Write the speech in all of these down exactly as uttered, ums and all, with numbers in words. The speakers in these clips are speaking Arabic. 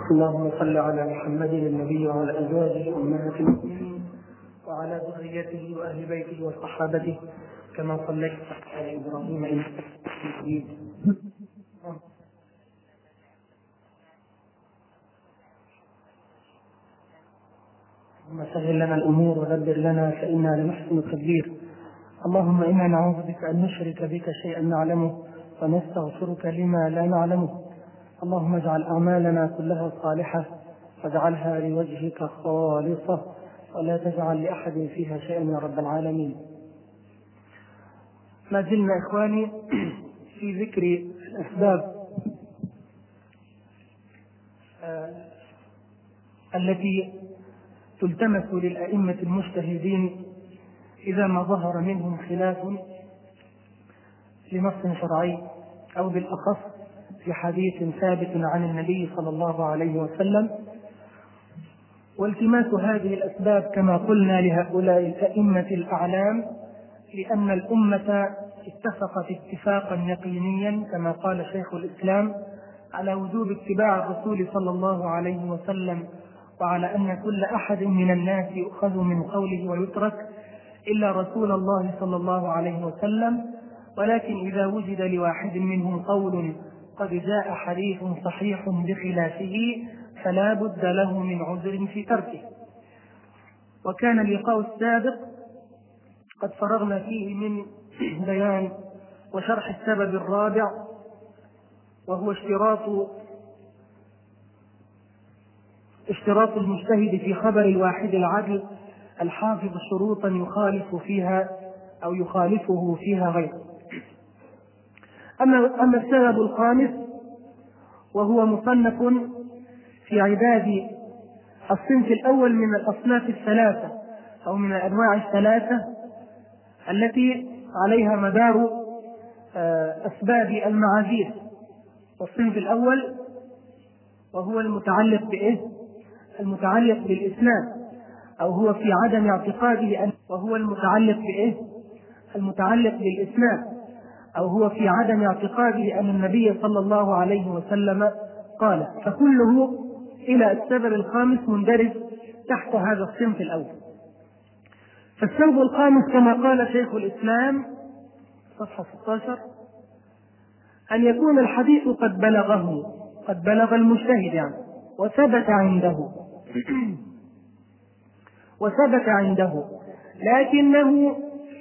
اللهم صل على محمد النبي وعلى أزواجه أمهات المؤمنين وعلى ذريته وأهل بيته وصحابته كما صليت على إبراهيم إنك حميد مجيد. اللهم سهل لنا الأمور ودبر لنا فإنا لنحسن التدبير. اللهم إنا نعوذ بك أن نشرك بك شيئا نعلمه ونستغفرك لما لا نعلمه. اللهم اجعل أعمالنا كلها صالحة واجعلها لوجهك خالصة ولا تجعل لأحد فيها شيئا يا رب العالمين. ما زلنا إخواني في ذكر الأسباب آه التي تلتمس للأئمة المجتهدين إذا ما ظهر منهم خلاف لنص شرعي أو بالأخص في حديث ثابت عن النبي صلى الله عليه وسلم، والتماس هذه الأسباب كما قلنا لهؤلاء الأئمة الأعلام لأن الأمة اتفقت اتفاقا يقينيا كما قال شيخ الإسلام على وجوب اتباع الرسول صلى الله عليه وسلم، وعلى أن كل أحد من الناس يؤخذ من قوله ويترك إلا رسول الله صلى الله عليه وسلم، ولكن إذا وجد لواحد منهم قول قد جاء حديث صحيح بخلافه فلا بد له من عذر في تركه. وكان اللقاء السابق قد فرغنا فيه من بيان وشرح السبب الرابع، وهو اشتراط اشتراط المجتهد في خبر الواحد العدل الحافظ شروطا يخالف فيها أو يخالفه فيها غيره. أما, أما السبب الخامس وهو مصنف في عداد الصنف الأول من الأصناف الثلاثة أو من الأنواع الثلاثة التي عليها مدار أسباب المعاذير. والصنف الأول وهو المتعلق بإيه؟ المتعلق بالإسناد أو هو في عدم اعتقاده أن وهو المتعلق بإيه؟ المتعلق بالإسناد أو هو في عدم اعتقاده أن النبي صلى الله عليه وسلم قال، فكله إلى السبب الخامس مندرج تحت هذا الصنف الأول. فالسبب الخامس كما قال شيخ الإسلام صفحة ستة عشر أن يكون الحديث قد بلغه قد بلغ المجتهد يعني وثبت عنده وثبت عنده لكنه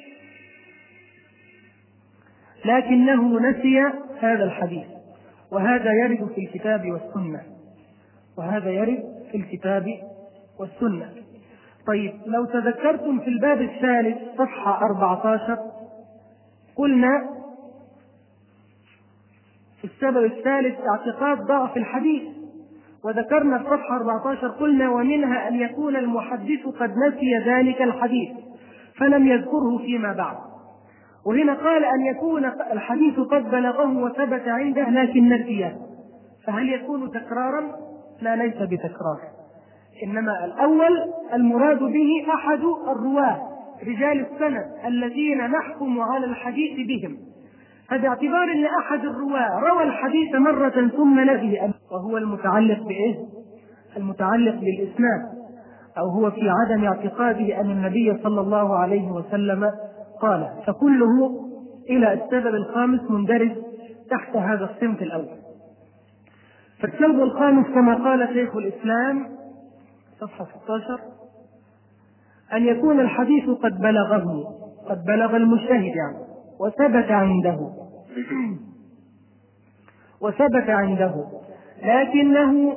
لكنه نسي هذا الحديث، وهذا يرد في الكتاب والسنة وهذا يرد في الكتاب والسنة. طيب لو تذكرتم في الباب الثالث صفحة أربعة عشر قلنا في السبب الثالث اعتقاد ضعف الحديث، وذكرنا في صفحة أربعة عشر قلنا ومنها أن يكون المحدث قد نسي ذلك الحديث فلم يذكره فيما بعد. وهنا قال أن يكون الحديث قد بلغه وثبت عنده لكن نسيه، فهل يكون تكرارا؟ لا، ليس بتكرار، إنما الأول المراد به أحد الرواة رجال السند الذين نحكم على الحديث بهم، فباعتبار أن أحد الرواة روى الحديث مرة ثم نسي وهو المتعلق بإيه؟ المتعلق بالإسناد أو هو في عدم اعتقاده أن النبي صلى الله عليه وسلم قال، فكله إلى السبب الخامس مندرج تحت هذا الصنف الأول. فالسبب الخامس كما قال شيخ الإسلام صفحة ستة عشر أن يكون الحديث قد بلغه قد بلغ المجتهد يعني وثبت عنده وثبت عنده لكنه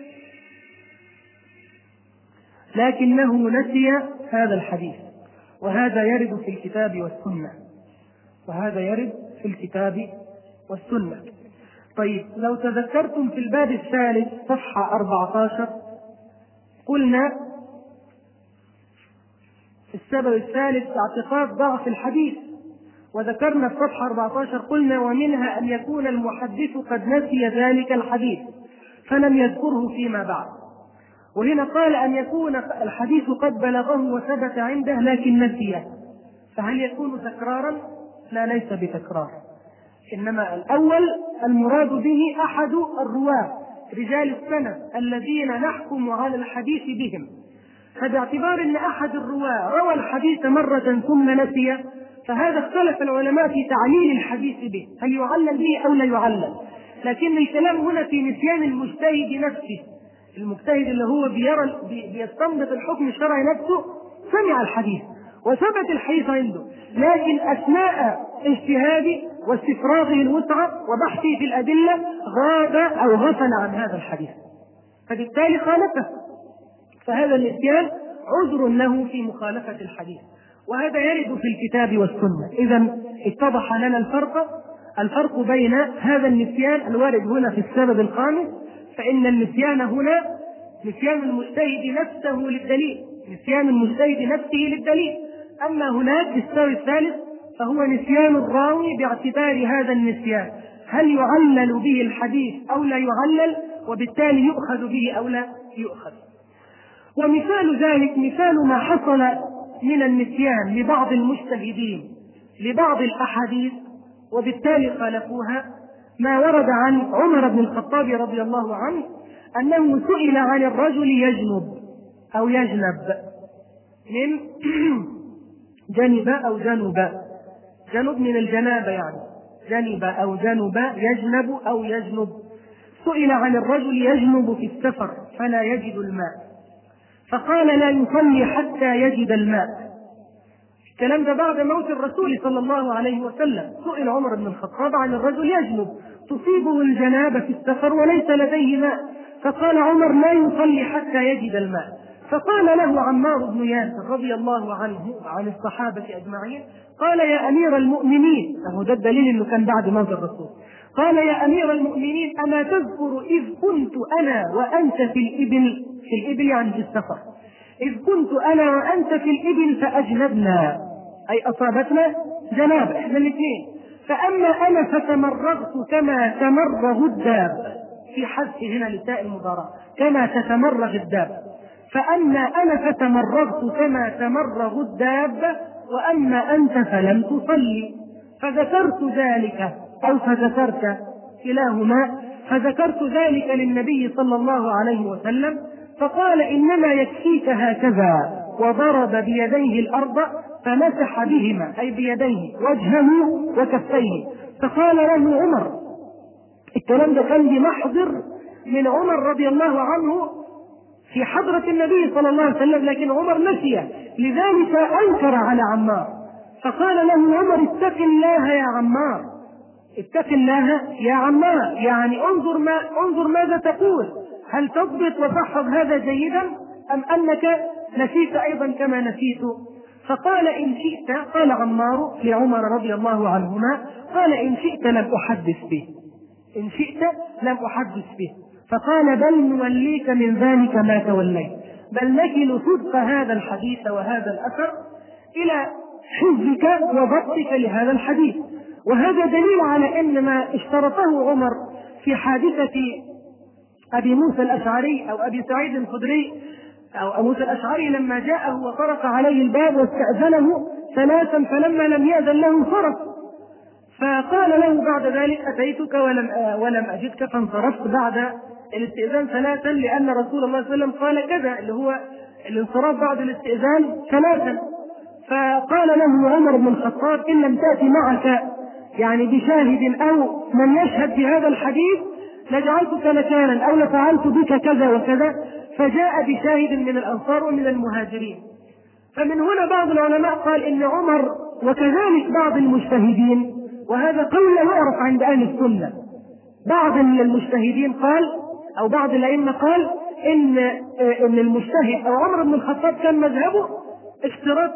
لكنه نسي هذا الحديث، وهذا يرد في الكتاب والسنة وهذا يرد في الكتاب والسنة. طيب لو تذكرتم في الباب الثالث صفحة أربعة عشر قلنا في السبب الثالث اعتقاد ضعف الحديث، وذكرنا في صفحة أربعة عشر قلنا ومنها أن يكون المحدث قد نسي ذلك الحديث فلم يذكره فيما بعد. وهنا قال أن يكون الحديث قد بلغه وثبت عنده لكن نسيه، فهل يكون تكرارا؟ لا، ليس بتكرار، إنما الأول المراد به أحد الرواة رجال السند الذين نحكم على الحديث بهم، فباعتبار أن أحد الرواة روى الحديث مرة ثم نسي، فهذا اختلف العلماء في تعليل الحديث به، هل يعلل به أو لا يعلل. لكن الكلام هنا في نسيان المجتهد نفسه، المجتهد اللي هو بيرى بيستنبط الحكم الشرعي نفسه سمع الحديث وثبت الحديث عنده، لكن أثناء اجتهاده واستفراغه الوسعة وبحثه في الأدلة غاب أو غفل عن هذا الحديث، فبالتالي خالفه، فهذا النسيان عذر له في مخالفة الحديث، وهذا يرد في الكتاب والسنة. إذن اتضح لنا الفرق الفرق بين هذا النسيان الوارد هنا في السبب الخامس، فإن النسيان هنا نسيان المجتهد نفسه للدليل، نسيان المجتهد نفسه للدليل. أما هناك في السبب الثالث فهو نسيان الراوي باعتبار هذا النسيان هل يعلل به الحديث أو لا يعلل، وبالتالي يؤخذ به أو لا يؤخذ. ومثال ذلك مثال ما حصل من النسيان لبعض المجتهدين لبعض الأحاديث وبالتالي خالفوها، ما ورد عن عمر بن الخطاب رضي الله عنه أنه سئل عن الرجل يجنب أو يجنب من جنب أو جنب جنب من الجنابة، يعني جنب أو جنب يجنب أو يجنب، سئل عن الرجل يجنب في السفر فلا يجد الماء، فقال لا يصلي حتى يجد الماء. الكلام ده بعد موت الرسول صلى الله عليه وسلم، سئل عمر بن الخطاب عن الرجل يجنب تصيبه الجنابة في السفر وليس لديه ماء، فقال عمر لا يصلي حتى يجد الماء. فقال له عمار بن ياسر رضي الله عنه وعن الصحابة أجمعين، قال يا أمير المؤمنين، فهو ده الدليل أنه كان بعد موت الرسول، قال يا أمير المؤمنين أما تذكر إذ كنت أنا وأنت في الإبل، في الإبل يعني في السفر، إذ كنت أنا وأنت في الإبل فأجنبنا، أي أصابتنا جنابة إحنا الاثنين، فأما أنا فتمرغت كما تمرغ الداب، في حذف هنا لتاء المضارعة كما تتمرغ الداب، فأما أنا فتمرغت كما تمرغ الداب وأما أنت فلم تصلي، فذكرت ذلك أو فذكرت كلاهما، فذكرت ذلك للنبي صلى الله عليه وسلم، فقال إنما يكفيك هكذا، وضرب بيديه الأرض فمسح بهما أي بيديه وجهه وكفيه. فقال له عمر، الكلام ده كان بمحضر من عمر رضي الله عنه في حضرة النبي صلى الله عليه وسلم، لكن عمر نسي، لذلك أنكر على عمار، فقال له عمر اتق الله يا عمار، اتق الله يا عمار، يعني انظر ما انظر ماذا تقول، هل تضبط وتحفظ هذا جيدا أم أنك نسيت أيضا كما نسيت؟ فقال إن شئت، قال عمار لعمر رضي الله عنهما، قال إن شئت لم أحدث به، إن شئت لم أحدث به، فقال بل نوليك من ذلك ما توليت، بل نكل صدق هذا الحديث وهذا الأثر إلى حفظك وضبطك لهذا الحديث. وهذا دليل على أن ما اشترطه عمر في حادثة أبي موسى الأشعري أو أبي سعيد الخدري أو أبو موسى الأشعري لما جاءه وطرق عليه الباب واستأذنه ثلاثا فلما لم يأذن له انصرف، فقال له بعد ذلك أتيتك ولم ولم أجدك فانصرفت بعد الاستئذان ثلاثا، لأن رسول الله صلى الله عليه وسلم قال كذا، اللي هو الانصراف بعد الاستئذان ثلاثا. فقال له عمر بن الخطاب إن لم تأتي معك يعني بشاهد أو من يشهد بهذا الحديث لجعلتك نكالا أو لفعلت بك كذا وكذا، فجاء بشاهد من الأنصار ومن المهاجرين. فمن هنا بعض العلماء قال إن عمر وكذلك بعض المجتهدين، وهذا قول لا يعرف عند أهل السنة، بعض المجتهدين قال أو بعض الأئمة قال إن إن المجتهد أو عمر بن الخطاب كان مذهبه اشتراط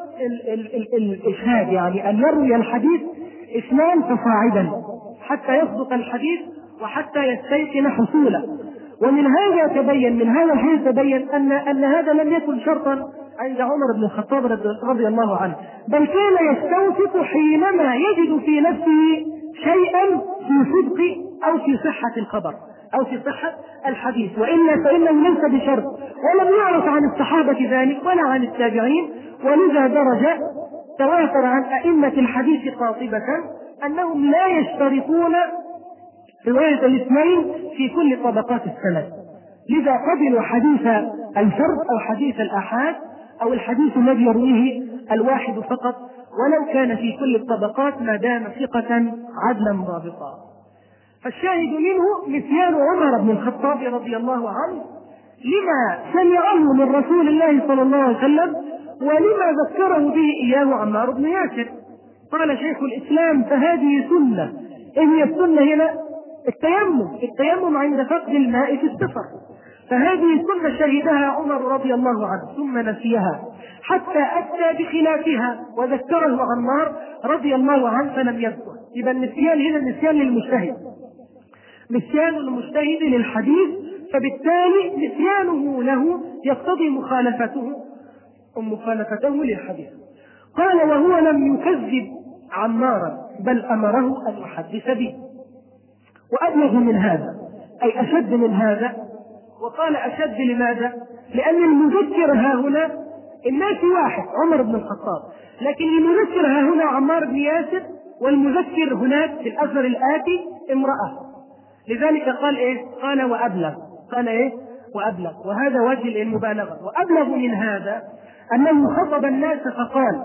الإشهاد، يعني أن يروي الحديث اثنان فصاعدا حتى يصدق الحديث وحتى يستيقن حصوله. ومن هذا تبين من هذا الحديث تبين أن أن هذا لم يكن شرطا عند عمر بن الخطاب رضي الله عنه، بل كان يستوثق حينما يجد في نفسه شيئا في صدق أو في صحة الخبر أو في صحة الحديث، وإلا فإنه ليس بشرط، ولم يعرف عن الصحابة ذلك ولا عن التابعين. ولذا درجة تواتر عن أئمة الحديث قاطبة أنهم لا يشترطون رواية الاثنين في كل طبقات السند، لذا قبلوا حديث الفرد أو حديث الآحاد أو الحديث الذي يرويه الواحد فقط ولو كان في كل الطبقات ما دام ثقة عدلا ضابطا. فالشاهد منه نسيان عمر بن الخطاب رضي الله عنه لما سمعه من رسول الله صلى الله عليه وسلم ولما ذكره به إياه عمار بن ياسر. قال شيخ الإسلام فهذه سنة. إيه هي السنة هنا؟ التيمم، التيمم عند فقد الماء في السفر، فهذه سنة شهدها عمر رضي الله عنه ثم نسيها حتى أتى بخلافها وذكره عمار رضي الله عنه فلم يذكر. يبقى النسيان هنا نسيان للمجتهد، نسيان المجتهد للحديث، فبالتالي نسيانه له يقتضي مخالفته ومخالفته للحديث. قال وهو لم يكذب عمارا بل أمره أن يحدث به. وأبلغ من هذا أي أشد من هذا. وقال أشد لماذا؟ لأن المذكر ها هنا الناس واحد عمر بن الخطاب، لكن المذكر ها هنا عمار بن ياسر، والمذكر هناك في الأثر الآتي امرأة. لذلك قال إيه؟ قال وأبلغ. قال إيه؟ وأبلغ. وهذا وجه المبالغة. وأبلغ من هذا أنه خطب الناس فقال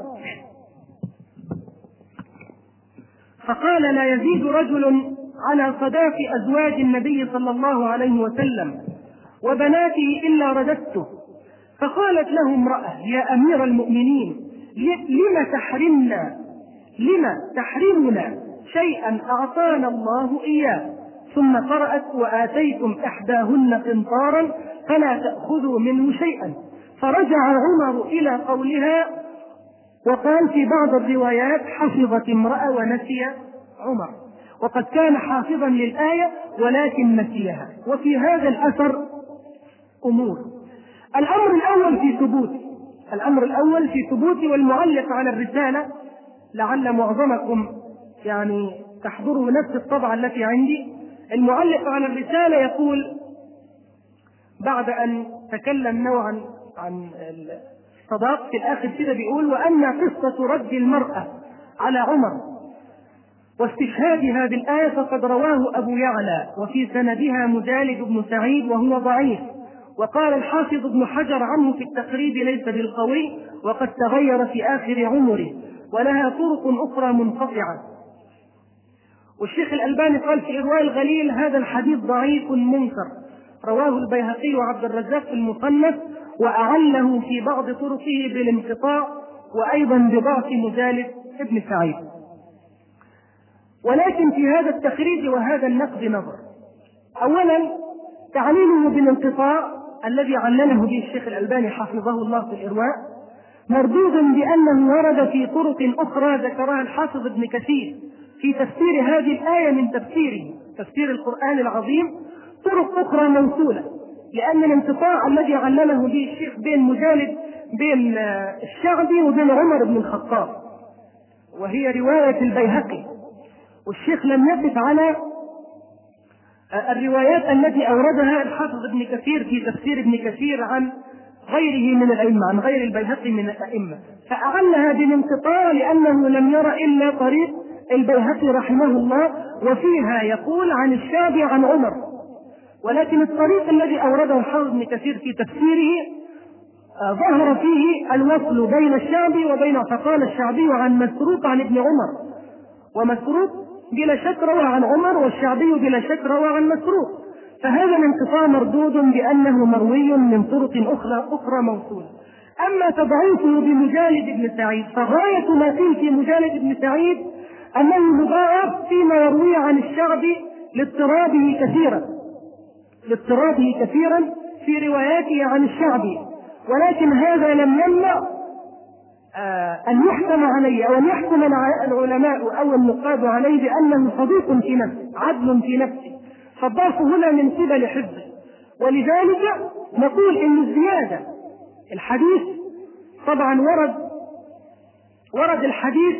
فقال لا يزيد رجل على صداق أزواج النبي صلى الله عليه وسلم وبناته إلا رددته. فقالت له امرأة يا أمير المؤمنين لم تحرمنا لم تحرمنا شيئا أعطانا الله إياه. ثم قرأت وآتيتم إحداهن قنطارا فلا تأخذوا منه شيئا. فرجع عمر إلى قولها، وقال في بعض الروايات حفظت امرأة ونسي عمر، وقد كان حافظا للآية ولكن نسيها. وفي هذا الأثر أمور. الأمر الأول في ثبوت الأمر الأول في ثبوت والمعلق على الرسالة، لعل معظمكم يعني تحضره نفس الطبعة التي عندي. المعلق على الرسالة يقول بعد أن تكلم نوعا عن الصداق في الآخر كده بيقول وأن قصة رد المرأة على عمر واستشهادها بالآية فقد رواه أبو يعلى وفي سندها مجالد بن سعيد وهو ضعيف. وقال الحافظ ابن حجر عنه في التقريب ليس بالقوي وقد تغير في آخر عمره ولها طرق أخرى منقطعة. والشيخ الألباني قال في إرواء الغليل هذا الحديث ضعيف منكر، رواه البيهقي وعبد الرزاق في المصنف وأعله في بعض طرقه بالانقطاع وأيضا بضعف مجالد ابن سعيد. ولكن في هذا التخريج وهذا النقد نظر. أولا تعليله بالانقطاع الذي علله به الشيخ الألباني حفظه الله في الإرواء مردود بأنه ورد في طرق أخرى ذكرها الحافظ ابن كثير في تفسير هذه الآية من تفسيره تفسير القرآن العظيم طرق أخرى موصولة، لأن الانقطاع الذي علله به الشيخ بين مجالد بين الشعبي وبين عمر بن الخطاب وهي رواية البيهقي، والشيخ لم يقف على الروايات التي أوردها الحافظ ابن كثير في تفسير ابن كثير عن غيره من الأئمة عن غير البيهقي من الأئمة، فأعلها بالانقطاع لأنه لم يرى إلا طريق البيهقي رحمه الله وفيها يقول عن الشعبي عن عمر. ولكن الطريق الذي أورده الحافظ ابن كثير في تفسيره ظهر فيه الوصل بين الشعبي وبين فقال الشعبي عن مسروق عن ابن عمر، ومسروق بلا شك روى عن عمر والشعبي بلا شك روى عن مسروق، فهذا الانقطاع مردود بأنه مروي من طرق أخرى أخرى موصولة. أما تضعيفه بمجالد بن سعيد فغاية ما فيه في مجالد بن سعيد أنه مضاعف فيما يروي عن الشعبي لاضطرابه كثيرا لاضطرابه كثيرا في رواياته عن الشعبي، ولكن هذا لم يمنع آه أن يحكم عليه أو أن يحكم العلماء أو النقاد عليه بأنه صديق في نفسه عدل في نفسه، فالضعف هنا من قبل حفظه. ولذلك نقول إن الزيادة الحديث طبعا ورد ورد الحديث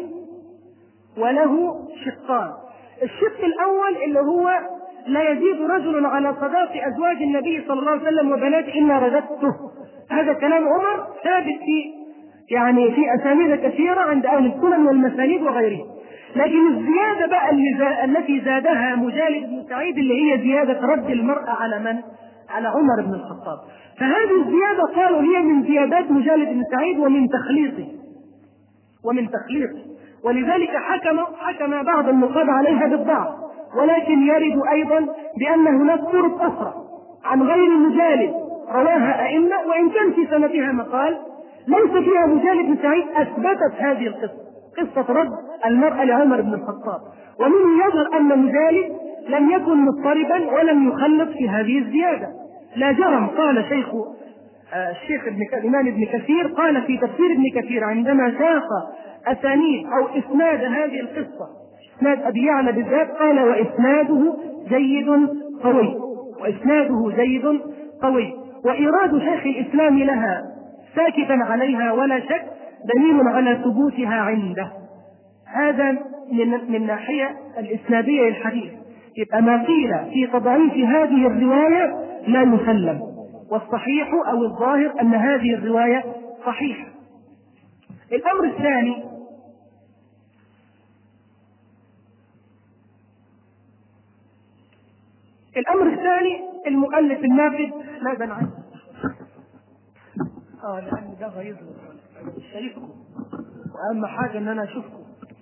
وله شقان. الشق الأول اللي هو لا يزيد رجل على صداق أزواج النبي صلى الله عليه وسلم وبناته إلا رددته، هذا كلام عمر ثابت في يعني في أسانيد كثيرة عند أهل السنن والمسانيد وغيره. لكن الزيادة بقى اللي زا... التي زادها مجالد بن سعيد اللي هي زيادة رد المرأة على من؟ على عمر بن الخطاب. فهذه الزيادة قالوا هي من زيادات مجالد بن سعيد ومن تخليطه ومن تخليطه ولذلك حكم حكم بعض النقاد عليها بالضعف، ولكن يرد أيضا بأن هناك طرق أخرى عن غير مجالد رواها أئمة، وإن كان في سندها مقال ليس فيها مجالد بن سعيد أثبتت هذه القصة، قصة رد المرأة لعمر بن الخطاب، ومنه يظهر أن مجالد لم يكن مضطربا ولم يخلط في هذه الزيادة. لا جرم قال شيخ آه الشيخ ابن الإمام ابن كثير قال في تفسير ابن كثير عندما ساق أسانيد أو إسناد هذه القصة إسناد أبي يعلى بالذات قال وإسناده جيد قوي وإسناده جيد قوي وإيراد شيخ الإسلام لها ساكتا عليها ولا شك دليل على ثبوتها عنده. هذا من من ناحية الإسنادية للحديث. يبقى ما قيل في تضعيف هذه الرواية لا يسلم، والصحيح أو الظاهر أن هذه الرواية صحيحة. الأمر الثاني الأمر الثاني المؤلف النافذ ماذا نعم؟ اه لأن ده غيظ شايفكم، وأهم حاجة إن أنا أشوفكم.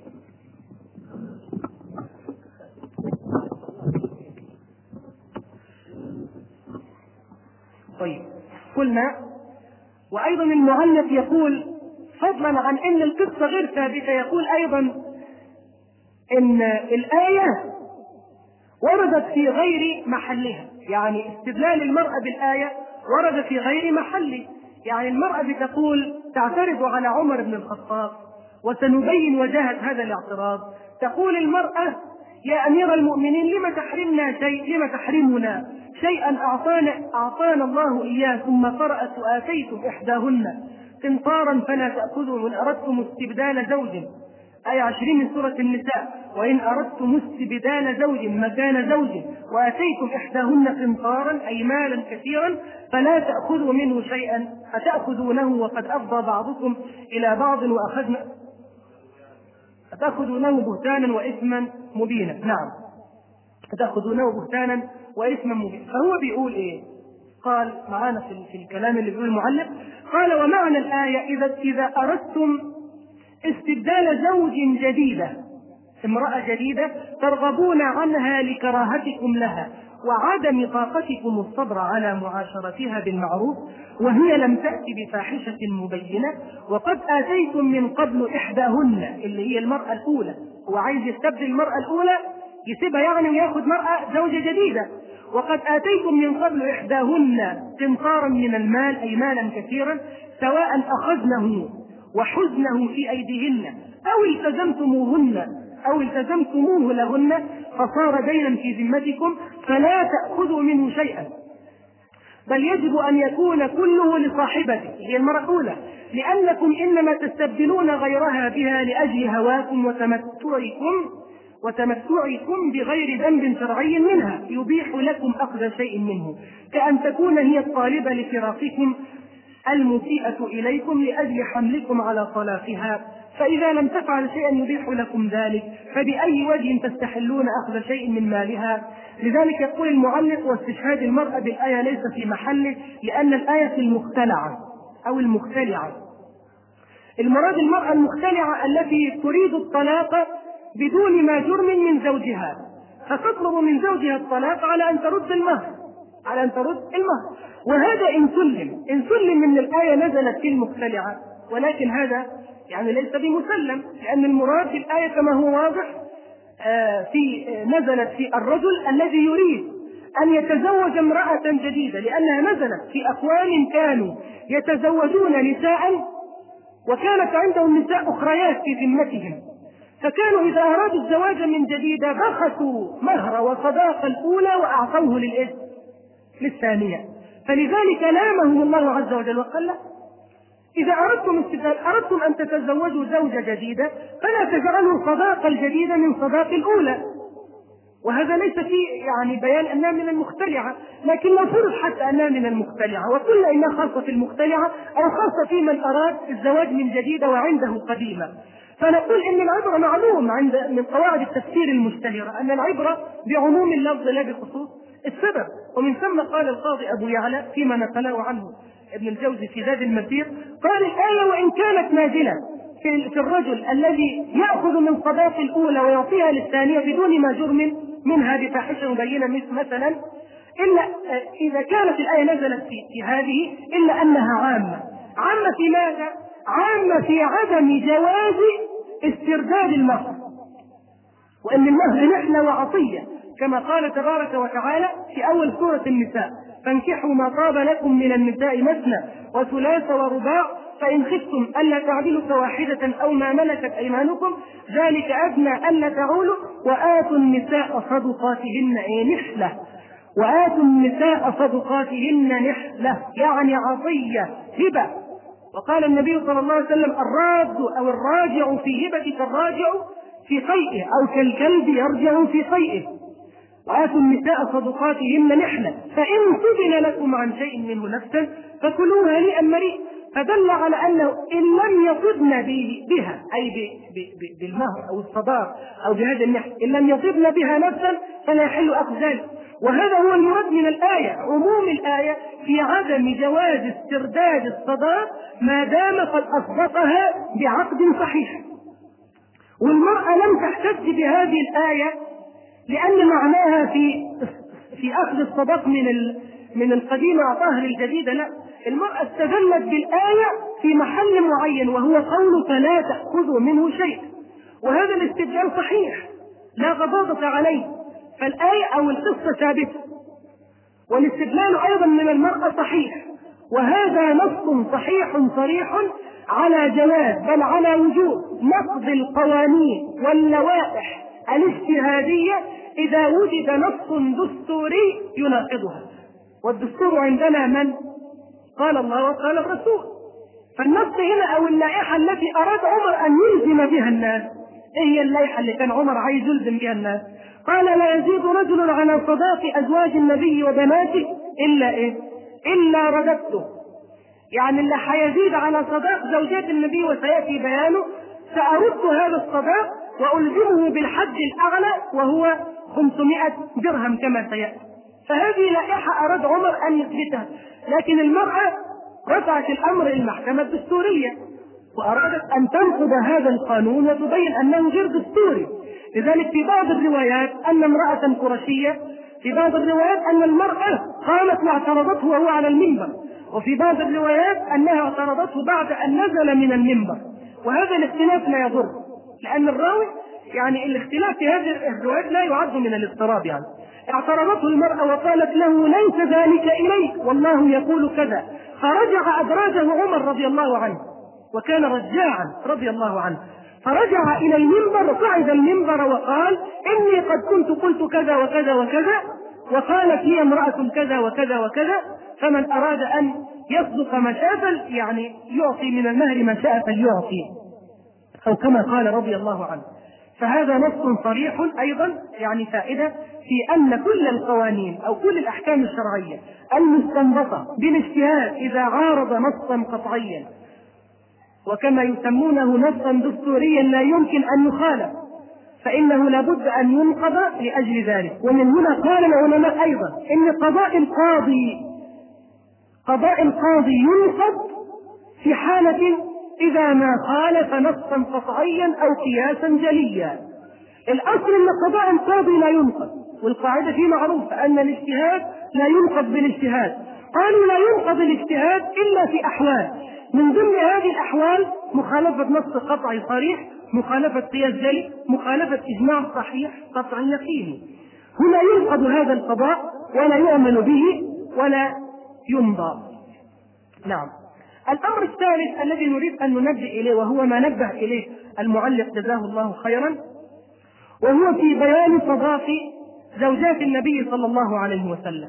طيب قلنا، وأيضا المؤلف يقول فضلا عن أن القصة غير ثابتة يقول أيضا أن الآية وردت في غير محلها، يعني استدلال المرأة بالآية ورد في غير محله. يعني المرأة بتقول تعترض على عمر بن الخطاب، وسنبين وجهة هذا الاعتراض. تقول المرأة يا أمير المؤمنين لما تحرمنا شيء لما تحرمنا شيئا أعطانا, أعطانا الله إياه، ثم قرأت وآتيتم إحداهن قنطارا فلا تأخذوا إن أردتم استبدال زوج، آية عشرين من سورة النساء، وإن أردتم استبدال زوج مكان زوج وآتيتم إحداهن قنطارا أي مالا كثيرا فلا تأخذوا منه شيئا أتأخذونه وقد أفضى بعضكم إلى بعض وأخذنا أتأخذونه بهتانا وإثما مبينا. نعم أتأخذونه بهتانا وإثما مبينا. فهو بيقول إيه؟ قال معانا في الكلام اللي بيقول المعلق، قال ومعنى الآية إذا إذا أردتم استبدال زوج جديدة امرأة جديدة ترغبون عنها لكراهتكم لها وعدم طاقتكم الصبر على معاشرتها بالمعروف، وهي لم تأتي بفاحشة مبينة، وقد آتيتم من قبل إحداهن اللي هي المرأة الأولى، هو عايز يستبدل المرأة الأولى يسيبها يعني ويأخذ مرأة زوجة جديدة، وقد آتيتم من قبل إحداهن قنطارا من المال أي مالا كثيرا سواء أخذنه وحزنه في أيديهن أو التزمتموهن أو التزمتموه لهن فصار دينا في ذمتكم فلا تأخذوا منه شيئا، بل يجب أن يكون كله لصاحبته هي المرأة الأولى، لأنكم إنما تستبدلون غيرها بها لأجل هواكم وتمتعكم وتمتعكم بغير ذنب شرعي منها يبيح لكم أخذ شيء منه، كأن تكون هي الطالبة لفراقكم المسيئة إليكم لأجل حملكم على طلاقها، فإذا لم تفعل شيئا يبيح لكم ذلك فبأي وجه تستحلون أخذ شيء من مالها. لذلك يقول المعلق واستشهاد المرأة بالآية ليس في محله، لأن الآية المختلعة أو المختلعة المراد المرأة المختلعة التي تريد الطلاق بدون ما جرم من زوجها، فتطلب من زوجها الطلاق على أن ترد المهر على أن ترد المهر وهذا إن سلم إن سلم من الآية نزلت في المختلعة، ولكن هذا يعني ليس بمسلم، لأن المراد في الآية كما هو واضح آه في آه نزلت في الرجل الذي يريد أن يتزوج امرأة جديدة، لأنها نزلت في أقوام كانوا يتزوجون نساء وكانت عندهم نساء أخريات في ذمتهم، فكانوا إذا أرادوا الزواج من جديدة بخسوا مهر وصداق الأولى وأعطوه للإذن للثانية، فلذلك لامهم الله عز وجل وقال إذا أردتم استبدال أردتم أن تتزوجوا زوجة جديدة فلا تجعلوا صداق الجديدة من صداق الأولى، وهذا ليس فيه يعني بيان أنها من المختلعة، لكن لو فرض حتى أنها من المختلعة وكل إنها خاصة في المختلعة أو خاصة في من أراد الزواج من جديدة وعنده قديمة، فنقول ان العبره معلوم عند من قواعد التفسير المشتهره ان العبره بعموم اللفظ لا بخصوص السبب. ومن ثم قال القاضي ابو يعلى فيما نقله عنه ابن الجوزي في زاد المسير، قال الايه وان كانت نازله في في الرجل الذي ياخذ من صداق الاولى ويعطيها للثانيه بدون ما جرم منها بفاحشه مبينه مثلا، الا اذا كانت الايه نزلت في, في هذه الا انها عامه. عامه في ماذا؟ عامه في عدم جواز استرداد المهر، وان المهر نحله وعطيه كما قال تبارك وتعالى في اول سوره النساء: فانكحوا ما طاب لكم من النساء مثنى وثلاث ورباع فان خفتم الا تعدلوا فواحده او ما ملكت ايمانكم ذلك ادنى الا تعولوا واتوا النساء صدقاتهن نحله واتوا النساء صدقاتهن نحله يعني عطيه هبه. وقال النبي صلى الله عليه وسلم: الراد او الراجع في هبه كالراجع في قيئه او كالكلب يرجع في قيئه. وآتوا النساء صدقاتهن نحلة فإن تبن لكم عن شيء منه نفسا فكلوها هنيئا مريئا. فدل على أنه إن لم يطبن بها أي بالمهر أو الصداق أو بهذا النحل إن لم يطبن بها نفسا فلا يحل أخذ ذلك. وهذا هو المراد من الآية، عموم الآية في عدم جواز استرداد الصداق ما دام قد أصدقها بعقد صحيح. والمرأة لم تحتج بهذه الآية لأن معناها في في أخذ الصداق من من القديم أعطاه للجديد، لا، المرأة استدلت بالآية في محل معين وهو قول فلا تأخذوا منه شيء، وهذا الاستدلال صحيح لا غضاضة عليه، فالآية أو القصة ثابتة والاستدلال أيضا من المرأة صحيح، وهذا نص صحيح صريح على جواز بل على وجوب نقض القوانين واللوائح الاجتهادية إذا وجد نص دستوري يناقضها. والدستور عندنا من؟ قال الله وقال الرسول. فالنص هنا أو اللائحة التي أراد عمر أن يلزم بها الناس، إيه هي اللائحة اللي كان عمر عايز يلزم بها الناس؟ قال: لا يزيد رجل على صداق أزواج النبي وبناته إلا إيه؟ إلا رددته. يعني اللي حيزيد على صداق زوجات النبي وسيأتي بيانه سأرد هذا الصداق وألزمه بالحد الأعلى وهو خمسمائة درهم كما سيأتي. فهذه لائحة أراد عمر أن يثبتها، لكن المرأة رفعت الأمر للمحكمة الدستورية وأرادت أن تنقض هذا القانون وتبين أنه غير دستوري. لذلك في بعض الروايات أن امرأة قرشية، في بعض الروايات أن المرأة قامت واعترضته وهو على المنبر، وفي بعض الروايات أنها اعترضته بعد أن نزل من المنبر. وهذا الاختلاف لا يضر، لأن الراوي يعني الاختلاف في هذه الروايات لا يعد من الاضطراب. يعني اعترضته المرأة وقالت له: ليس ذلك إليك والله يقول كذا، فرجع أدراجه عمر رضي الله عنه وكان رجاعا رضي الله عنه، فرجع إلى المنبر صعد المنبر وقال: إني قد كنت قلت كذا وكذا وكذا وقالت لي امرأة كذا وكذا وكذا، فمن أراد أن يصدق ما شاء يعني يعطي من المهر ما شاء فليعطي، أو كما قال رضي الله عنه. فهذا نص صريح أيضا يعني فائدة في أن كل القوانين أو كل الأحكام الشرعية المستنبطة بالاجتهاد إذا عارض نصا قطعيا وكما يسمونه نصا دستوريا لا يمكن أن يخالف فإنه لابد أن ينقض لأجل ذلك. ومن هنا قال العلماء أيضا إن قضاء القاضي قضاء القاضي ينقض في حالة إذا ما خالف نصا قطعيا أو قياسا جليا. الأصل أن قضاء القاضي لا ينقض، والقاعدة فيه معروفة أن الاجتهاد لا ينقض بالاجتهاد. قالوا لا ينقض الاجتهاد إلا في أحوال، من ضمن هذه الأحوال مخالفة نص قطعي صريح، مخالفة قياس جلي، مخالفة إجماع صحيح قطعي يقيني. هنا ينقض هذا القضاء ولا يؤمن به ولا يمضى. نعم. الأمر الثالث الذي نريد أن ننبه إليه وهو ما نبه إليه المعلق جزاه الله خيرا، وهو في بيان صداق زوجات النبي صلى الله عليه وسلم.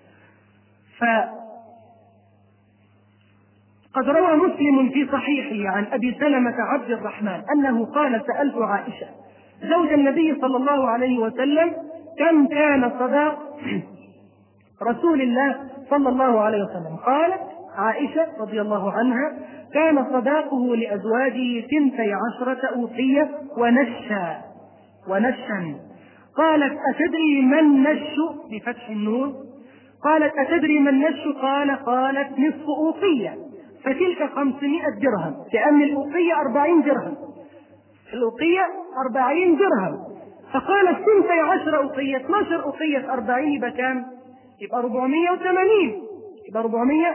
فقد روى مسلم في صحيحه عن أبي سلمة عبد الرحمن أنه قال: سألت عائشة زوج النبي صلى الله عليه وسلم كم كان صداق رسول الله صلى الله عليه وسلم؟ قالت: عائشة رضي الله عنها كان صداقه لأزواجه ثنتي عشرة أوقية ونشا ونشا. قالت أتدري ما النش بفتح النون؟ قالت أتدري ما النش؟ قال قالت نصف أوقية، فتلك خمسمائة درهم، لأن الأوقية أربعين درهم، الأوقية أربعين درهم. فقال ثنتي عشر أوقية، اثنتا عشرة أوقية أربعين يبقى كام؟ يبقى أربعمائة وثمانين، يبقى أربعمائة.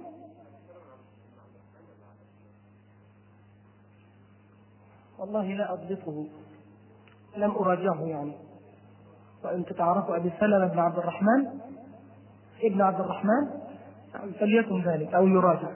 والله لا أضبطه، لم أراجعه يعني. وأنت تعرفوا أبي سلمة بن عبد الرحمن ابن عبد الرحمن، فليكن ذلك أو يراجع.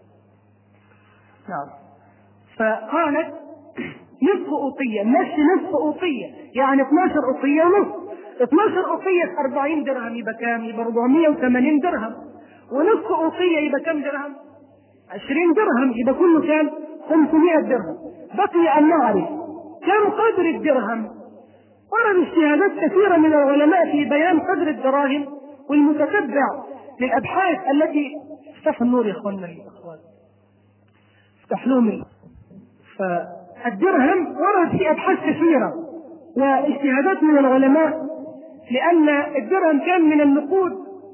نعم. فقالت نصف أوقية، ماشي نصف أوقية يعني اثنتا عشرة أوقية ونصف، اثنتا عشرة أوقية أربعين درهم يبقى كام؟ يبقى أربعمائة وثمانين درهم، ونصف أوقية يبقى كم درهم؟ عشرين درهم، يبقى كله كام؟ خمسمائة درهم. بقي أن نعرف كم قدر الدرهم. ورد اجتهادات كثيرة من العلماء في بيان قدر الدراهم، والمتتبع للأبحاث التي افتحوا النور يا اخواننا الاخوان، افتح لهم. فالدرهم ورد في أبحاث كثيرة واجتهادات من العلماء، لأن الدرهم كان من النقود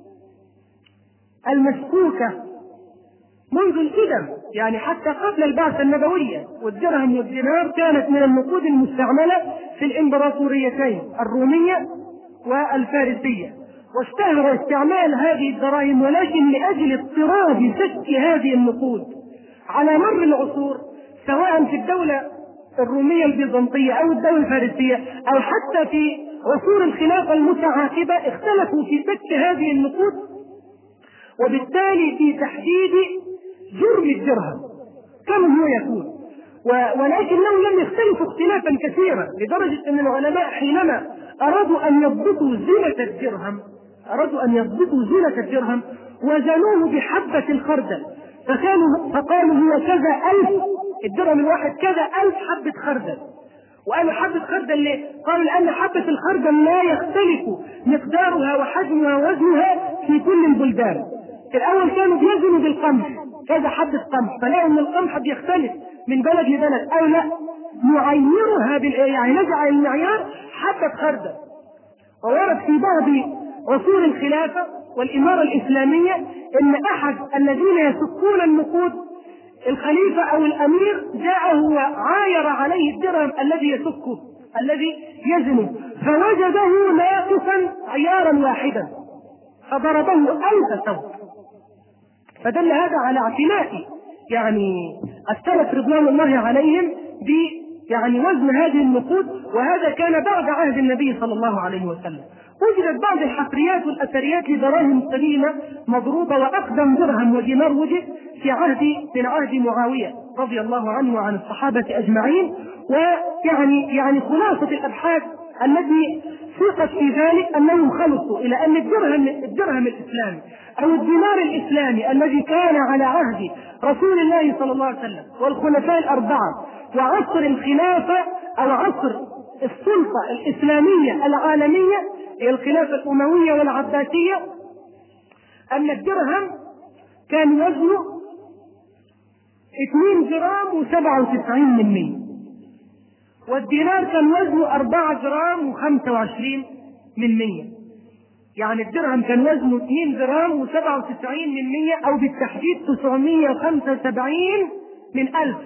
المسكوكة منذ القدم، يعني حتى قبل البعثة النبوية، والدرهم والدينار كانت من النقود المستعملة في الإمبراطوريتين الرومية والفارسية، واشتهر استعمال هذه الدراهم، ولكن لأجل اضطراب سك هذه النقود على مر العصور، سواء في الدولة الرومية البيزنطية أو الدولة الفارسية أو حتى في عصور الخلافة المتعاقبة، اختلفوا في سك هذه النقود، وبالتالي في تحديد جرم الدرهم كم هو يكون. ولكنهم لم يختلفوا اختلافا كثيرا، لدرجة أن العلماء حينما أرادوا أن يضبطوا زينة الدرهم أرادوا أن يضبطوا زينة الدرهم وزنوه بحبة الخردل، فكانوا فقالوا هو كذا ألف، الدرهم الواحد كذا ألف حبة خردل. وقالوا حبة خردل ليه؟ قالوا لأن حبة الخردل لا يختلف مقدارها وحجمها ووزنها في كل البلدان. في الأول كانوا بيزنوا بالقمح، كذا حبة قمح، فلقوا أن القمح بيختلف من بلد لبلد، أو لا نعيرها بال يعني نجعل المعيار حبة خردل. وورد في بعض عصور الخلافة والإمارة الإسلامية أن أحد الذين يسكون النقود الخليفة أو الأمير جاءه وعاير عليه الدرهم الذي يسكه الذي يزنه، فوجده ناقصا عيارا واحدا فضربه ألف ثوب. فدل هذا على اعتناء يعني السلف رضوان الله عليهم ب يعني وزن هذه النقود، وهذا كان بعد عهد النبي صلى الله عليه وسلم. وجدت بعض الحفريات والأثريات لدراهم سليمة مضروبة، وأقدم درهم ودينار وجد في عهد من عهد معاوية رضي الله عنه وعن الصحابة أجمعين. ويعني يعني خلاصة الأبحاث التي سيقت في ذلك أنهم خلصوا إلى أن الدرهم الدرهم الإسلامي أو الدينار الإسلامي الذي كان على عهد رسول الله صلى الله عليه وسلم والخلفاء الأربعة وعصر الخلافة أو عصر السلطة الإسلامية العالمية هي الخلافة الأموية والعباسية، أن الدرهم كان وزنه اثنين جرام وسبعة وتسعين من مية، والدينار كان وزنه أربعة جرام وخمسة وعشرين من مية. يعني الدرهم كان وزنه اثنين جرام وسبعة وتسعين من مية، أو بالتحديد تسعمائة وخمسة وسبعين من ألف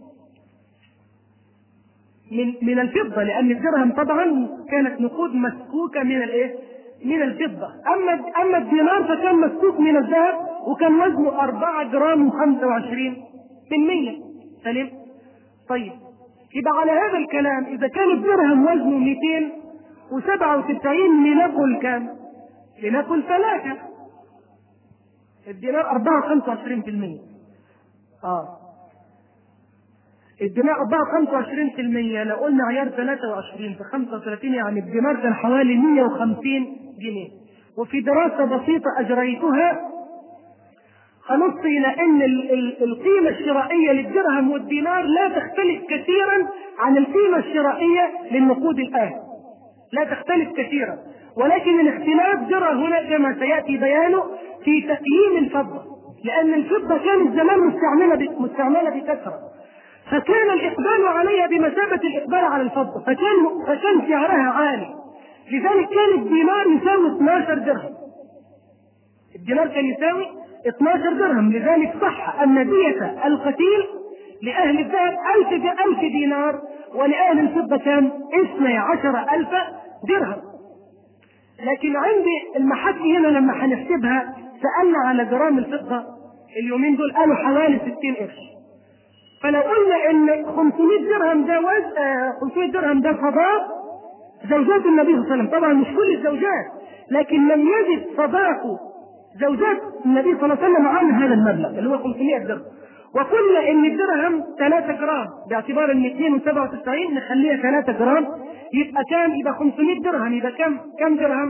من من الفضة، لأن الدرهم طبعا كانت نقود مسكوكة من الايه؟ من الفضة. أما أما الدينار فكان مسكوك من الذهب، وكان وزنه أربعة جرام وخمسة وعشرين من مية. سليم؟ طيب، يبقى على هذا الكلام إذا كان الدرهم وزنه مئتين وسبعة وتسعين لنقل كام؟ لنقل ثلاثة. الدينار أربعة خمسة وعشرين في المية. آه الدينار أربعة خمسة وعشرين في المية، لو قلنا عيار ثلاثة وعشرين في خمسة وثلاثين يعني الدينار كان حوالي مئة وخمسين جنيه. وفي دراسة بسيطة أجريتها خلصت إلى أن القيمة الشرائية للدرهم والدينار لا تختلف كثيرا عن القيمة الشرائية للنقود الآن، لا تختلف كثيرا، ولكن الاختلاف جرى هنا كما سيأتي بيانه في تقييم الفضة. لأن الفضة كانت زمان مستعملة مستعملة بكثرة، فكان الإقبال عليها بمثابة الإقبال على الفضة، فكان فكان سعرها عالي. لذلك كان الدينار يساوي اثناشر درهم. الدينار كان يساوي اثناشر درهم. لذلك صح أن دية القتيل لأهل الذهب ألف ألف دينار، ولأهل الفضة كان اثني عشر ألف درهم. لكن عندي المحكي هنا لما هنحسبها سألنا على جرام الفضة اليومين دول قالوا حوالي ستين قرش. فلو قلنا ان خمسمائة درهم ده وزن خمسمائة درهم ده فضاء زوجات النبي صلى الله عليه وسلم، طبعا مش كل الزوجات، لكن لم يجد فضاء زوجات النبي صلى الله عليه وسلم عن هذا المبلغ اللي هو خمسمائة درهم. وقلنا ان الدرهم ثلاثة جرام باعتبار ان اثنين وسبعة وتسعين نخليها ثلاثة جرام، يبقى كام؟ يبقى خمسمائة درهم. يبقى كم كم درهم؟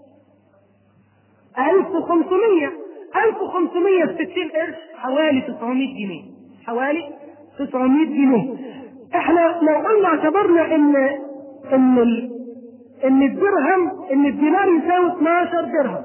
ألف وخمسمائة. ألف وخمسمائة في ستين قرش حوالي تسعمائة جنيه، حوالي تسعمائة جنيه. احنا لو قلنا اعتبرنا ان ان ال... ان الدرهم ان الدينار يساوي اثناشر درهم،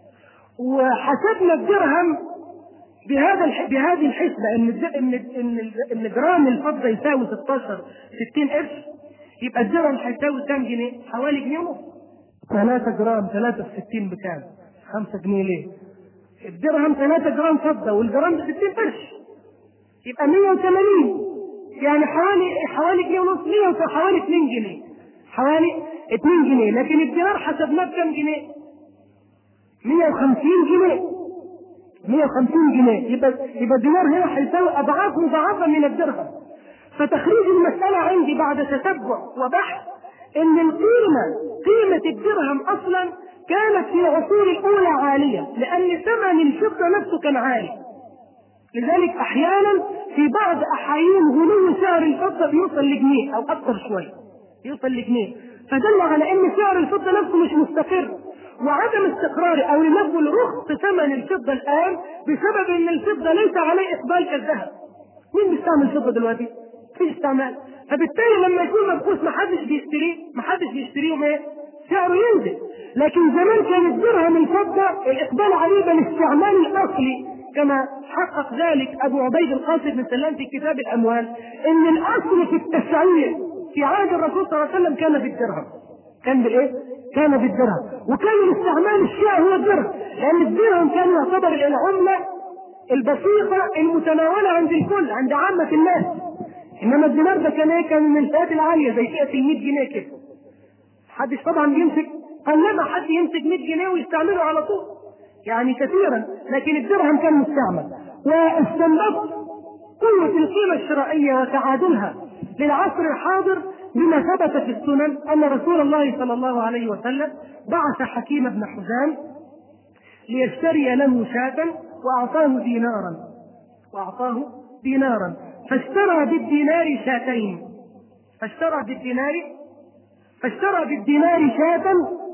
وحسبنا الدرهم بهذا الح... بهذه الحسبه ان الد... ان ان ان جرام الفضه يساوي ستاشر ستين قرش، يبقى الدرهم هيساوي كام جنيه؟ حوالي جنيه ونص. ثلاثة جرام ثلاثة في ستين بكام؟ خمسة جنيه. ليه؟ الدرهم ثلاثة جرام فضه والجرام ب ستين قرش، يبقى مئة وثمانين، يعني حوالي حوالي جنيه ونص، مئة حوالي اثنين جنيه، حوالي اثنين جنيه. لكن الدينار حسبناه بكام جنيه؟ مئة وخمسين جنيه، مئة وخمسين جنيه. يبقى يبقى الدينار هنا هيساوي اضعاف مضاعفه من الدرهم. فتخريج المساله عندي بعد تتبع وبحث ان القيمه قيمه الدرهم اصلا كانت في العصور الاولى عاليه، لان ثمن الفضه نفسه كان عالي. لذلك احيانا في بعض احايين غلو سعر الفضه بيوصل لجنيه او اكثر شويه، يوصل لجنيه، فدل على ان سعر الفضه نفسه مش مستقر. وعدم استقرار او لنقل رخص ثمن الفضه الان بسبب ان الفضه ليس عليه اقبال كالذهب. مين بيستعمل فضه دلوقتي؟ مفيش استعمال. فبالتالي لما يكون مبخوص محدش بيشتريه، محدش بيشتريه وما سعره ينزل. لكن زمان كان الدرهم الفضه الاقبال عليه بالاستعمال الاصلي، كما حقق ذلك ابو عبيد القاسم بن سلام في كتاب الاموال، ان الاصل في التسعير في عهد الرسول صلى الله عليه وسلم كان بالدرهم. كان بالايه؟ كان بالدرهم. وكان الاستعمال الشائع هو الدرهم، لان الدرهم كان يعتبر العمله البسيطه المتناوله عند الكل، عند عامه الناس. انما الدينار ده كان ايه؟ كان من الفئات العاليه زي فئه ال مئة جنيه كده. محدش طبعا يمسك، قلما حد يمسك مئة جنيه ويستعمله على طول، يعني كثيرا. لكن الدرهم كان مستعمل. واستنبط قوة القيمة الشرائية وتعادلها للعصر الحاضر بما ثبت في السنن أن رسول الله صلى الله عليه وسلم بعث حكيم بن حزام ليشتري له شاة وأعطاه دينارا وأعطاه دينارا فاشترى بالدينار شاتين فاشترى بالدينار فاشترى بالدينار شاة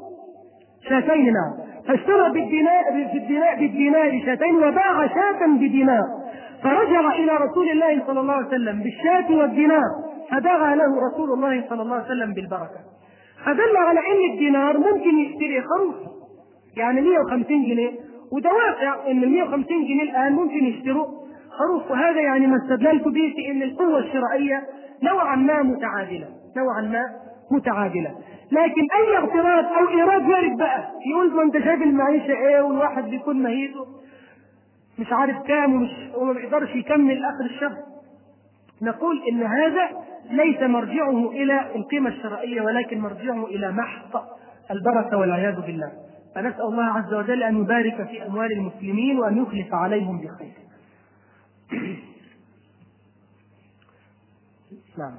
شاتين نعم فاشترى بالدينار بالدينار, بالدينار شاتين وباع شاة بدينار، فرجع إلى رسول الله صلى الله عليه وسلم بالشاة والدينار، فدعا له رسول الله صلى الله عليه وسلم بالبركة. فدل على أن الدينار ممكن يشتري خروف، يعني مئة وخمسين جنيه، وده واقع أن مئة وخمسين جنيه الآن ممكن يشتروا خروف. وهذا يعني ما استدللت به في أن القوة الشرائية نوعا ما متعادلة، نوعا ما متعادلة. لكن أي اعتراض أو إيراد وارد بقى يقول ما أنت شايف المعيشة إيه، والواحد بيكون مهيته مش عارف كام ومش وما بيقدرش يكمل آخر الشهر، نقول إن هذا ليس مرجعه إلى القيمة الشرائية، ولكن مرجعه إلى محض البركة والعياذ بالله. فنسأل الله عز وجل أن يبارك في أموال المسلمين وأن يخلف عليهم بخير. نعم.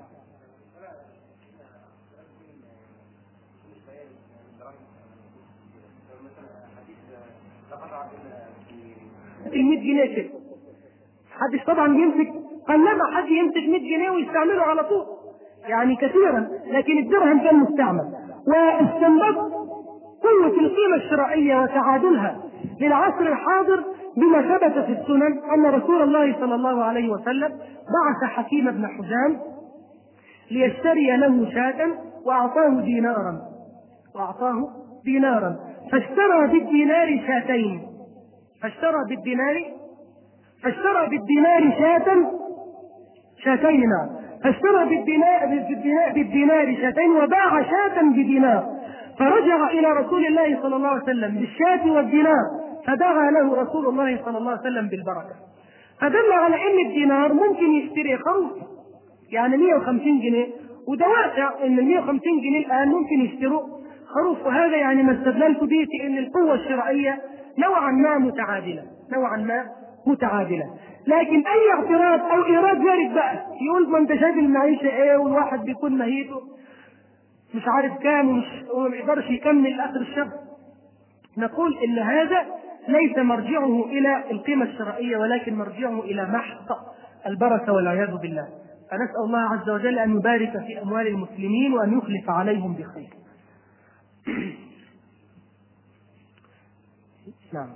المئة جنيه كده حدش طبعا يمسك، قلما حد يمسك مئة جنيه ويستعمله على طول، يعني كثيرا. لكن الدرهم كان مستعمل. واستنبط قوة القيمة الشرائية وتعادلها للعصر الحاضر بما ثبت في السنن أن رسول الله صلى الله عليه وسلم بعث حكيم بن حزام ليشتري له شاة وأعطاه دينارا وأعطاه دينارا فاشترى بالدينار شاتين فاشترى بالدينار فاشترى بالدينار شاة شاتين نعم فاشترى بالدينار, بالدينار, بالدينار شاتين وباع شاة بدينار، فرجع إلى رسول الله صلى الله عليه وسلم بالشاة والدينار، فدعا له رسول الله صلى الله عليه وسلم بالبركة. فدل على أن الدينار ممكن يشتري خروف، يعني مئة وخمسين جنيه، وده واقع أن ال مئة وخمسين جنيه الآن ممكن يشتروا خروف. وهذا يعني ما استدللت به في أن القوة الشرائية نوعا ما متعادلة نوعا ما متعادلة. لكن أي اعتراض أو إيراد وارد بقى يقول ما أنت شايف المعيشة إيه، والواحد بيكون مهيته مش عارف كام ومش وما يقدرش يكمل آخر الشهر، نقول إن هذا ليس مرجعه إلى القيمة الشرائية، ولكن مرجعه إلى محض البركة والعياذ بالله. فنسأل الله عز وجل أن يبارك في أموال المسلمين وأن يخلف عليهم بخير. نعم.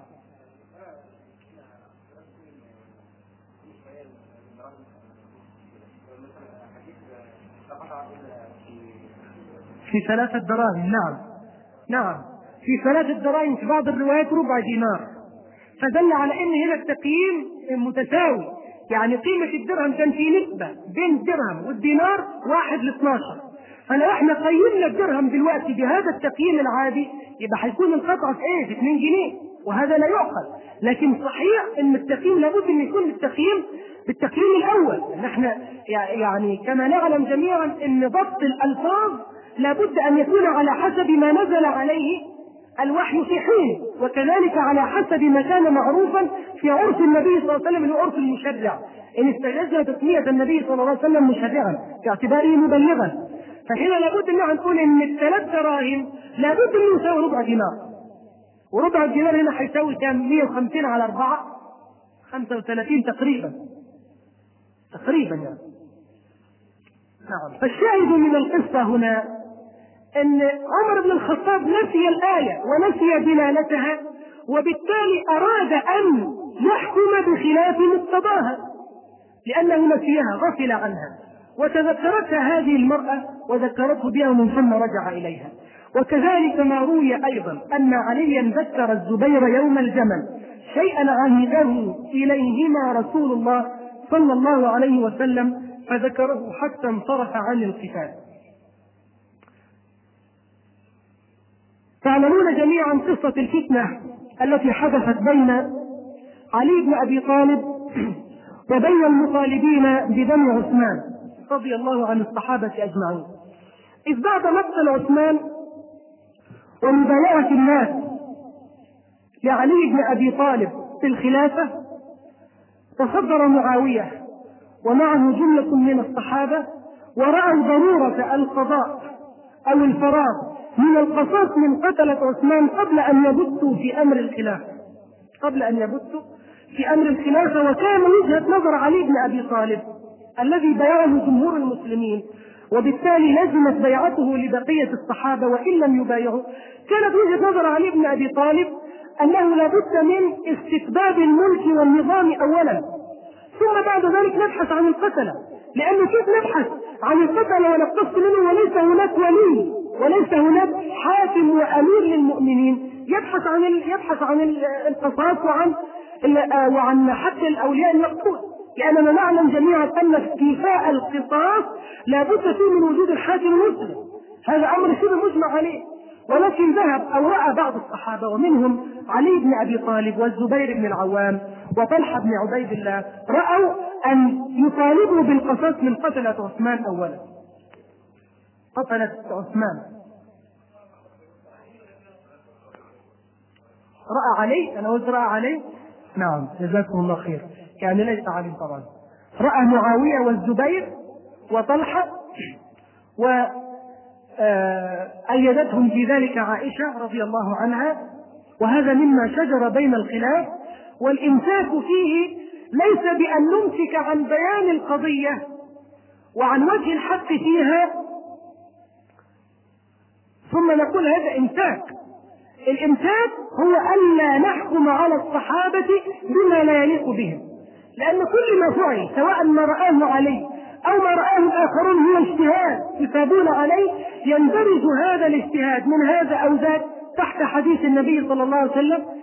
في ثلاثة دراهم نعم نعم في ثلاثة دراهم، في بعض الروايات ربع دينار، فدل على ان هنا التقييم متساوي، يعني قيمة الدرهم كان في نسبة بين الدرهم والدينار واحد لاثناشر، فلو احنا قيمنا الدرهم دلوقتي بهذا التقييم العادي يبقى هيكون القطعة في ايه؟ في اثنين جنيه، وهذا لا يعقل. لكن صحيح ان التقييم لابد ان يكون بالتقييم بالتقييم الاول، ان احنا يعني كما نعلم جميعا ان ضبط الالفاظ لابد ان يكون على حسب ما نزل عليه الوحي في حين، وكذلك على حسب ما كان معروفا في عرف النبي صلى الله عليه وسلم اللي هو عرف المشرع، ان استجازنا تسمية النبي صلى الله عليه وسلم مشرعا باعتباره مبلغا. فهنا لابد ان نقول ان الثلاث دراهم لابد انه يساوي ربع دينار، وربع الدينار هنا هيساوي كام؟ مئة وخمسين على أربعة، خمسة وثلاثين تقريبا تقريبا يعني. نعم. فالشاهد من القصة هنا ان عمر بن الخطاب نسي الآية ونسي دلالتها، وبالتالي أراد أن يحكم بخلاف مقتضاها لأنه نسيها، غفل عنها، وتذكرتها هذه المرأة وذكرته بها ومن ثم رجع إليها. وكذلك ما روي أيضا أن عليا ذكر الزبير يوم الجمل شيئا عهده إليهما رسول الله صلى الله عليه وسلم فذكره حتى انصرف عن القتال. تعلمون جميعا قصة الفتنة التي حدثت بين علي بن أبي طالب وبين المطالبين بدم عثمان رضي الله عن الصحابة أجمعين، إذ بعد مقتل عثمان ومبايعة الناس لعلي بن أبي طالب في الخلافة تصدر معاوية ومعه جملة من الصحابة ورأوا ضرورة القضاء أو الفراغ من القصاص من قتلة عثمان قبل أن يبتوا في أمر الخلافة قبل أن يبتوا في أمر الخلافة وكان وجهة نظر علي بن أبي طالب الذي بايعه جمهور المسلمين، وبالتالي لزمت بيعته لبقية الصحابة وإن لم يبايعوا. كانت وجهة نظر علي بن أبي طالب أنه لابد من استتباب الملك والنظام أولا، ثم بعد ذلك نبحث عن القتلة، لأنه كيف نبحث عن القتلة ونقتص منه وليس هناك ولي وليس هناك حاكم وأمير للمؤمنين يبحث عن يبحث عن القصاص وعن وعن حق الأولياء المقتول، لأننا نعلم جميعا أن استيفاء القصاص لابد فيه من وجود الحاكم المسلم، هذا أمر شبه مجمع عليه. ولكن ذهب أو رأى بعض الصحابة ومنهم علي بن أبي طالب والزبير بن العوام وطلحة بن عبيد الله رأوا أن يطالبوا بالقصاص من قتلة عثمان أولا. قتلة عثمان رأى علي، أنا قلت رأى علي، نعم جزاكم الله خير، يعني ليس علي طبعا، رأى معاوية والزبير وطلحة و أيدتهم في ذلك عائشة رضي الله عنها، وهذا مما شجر بين الخلاف. والإمساك فيه ليس بأن نمسك عن بيان القضية وعن وجه الحق فيها ثم نقول هذا إمساك. الإمساك هو ألا نحكم على الصحابة بما لا يليق بهم، لأن كل ما فعل سواء ما رآه عليه أو ما رآه الآخرون هو اجتهاد يثابون عليه، يندرج هذا الاجتهاد من هذا أو ذاك تحت حديث النبي صلى الله عليه وسلم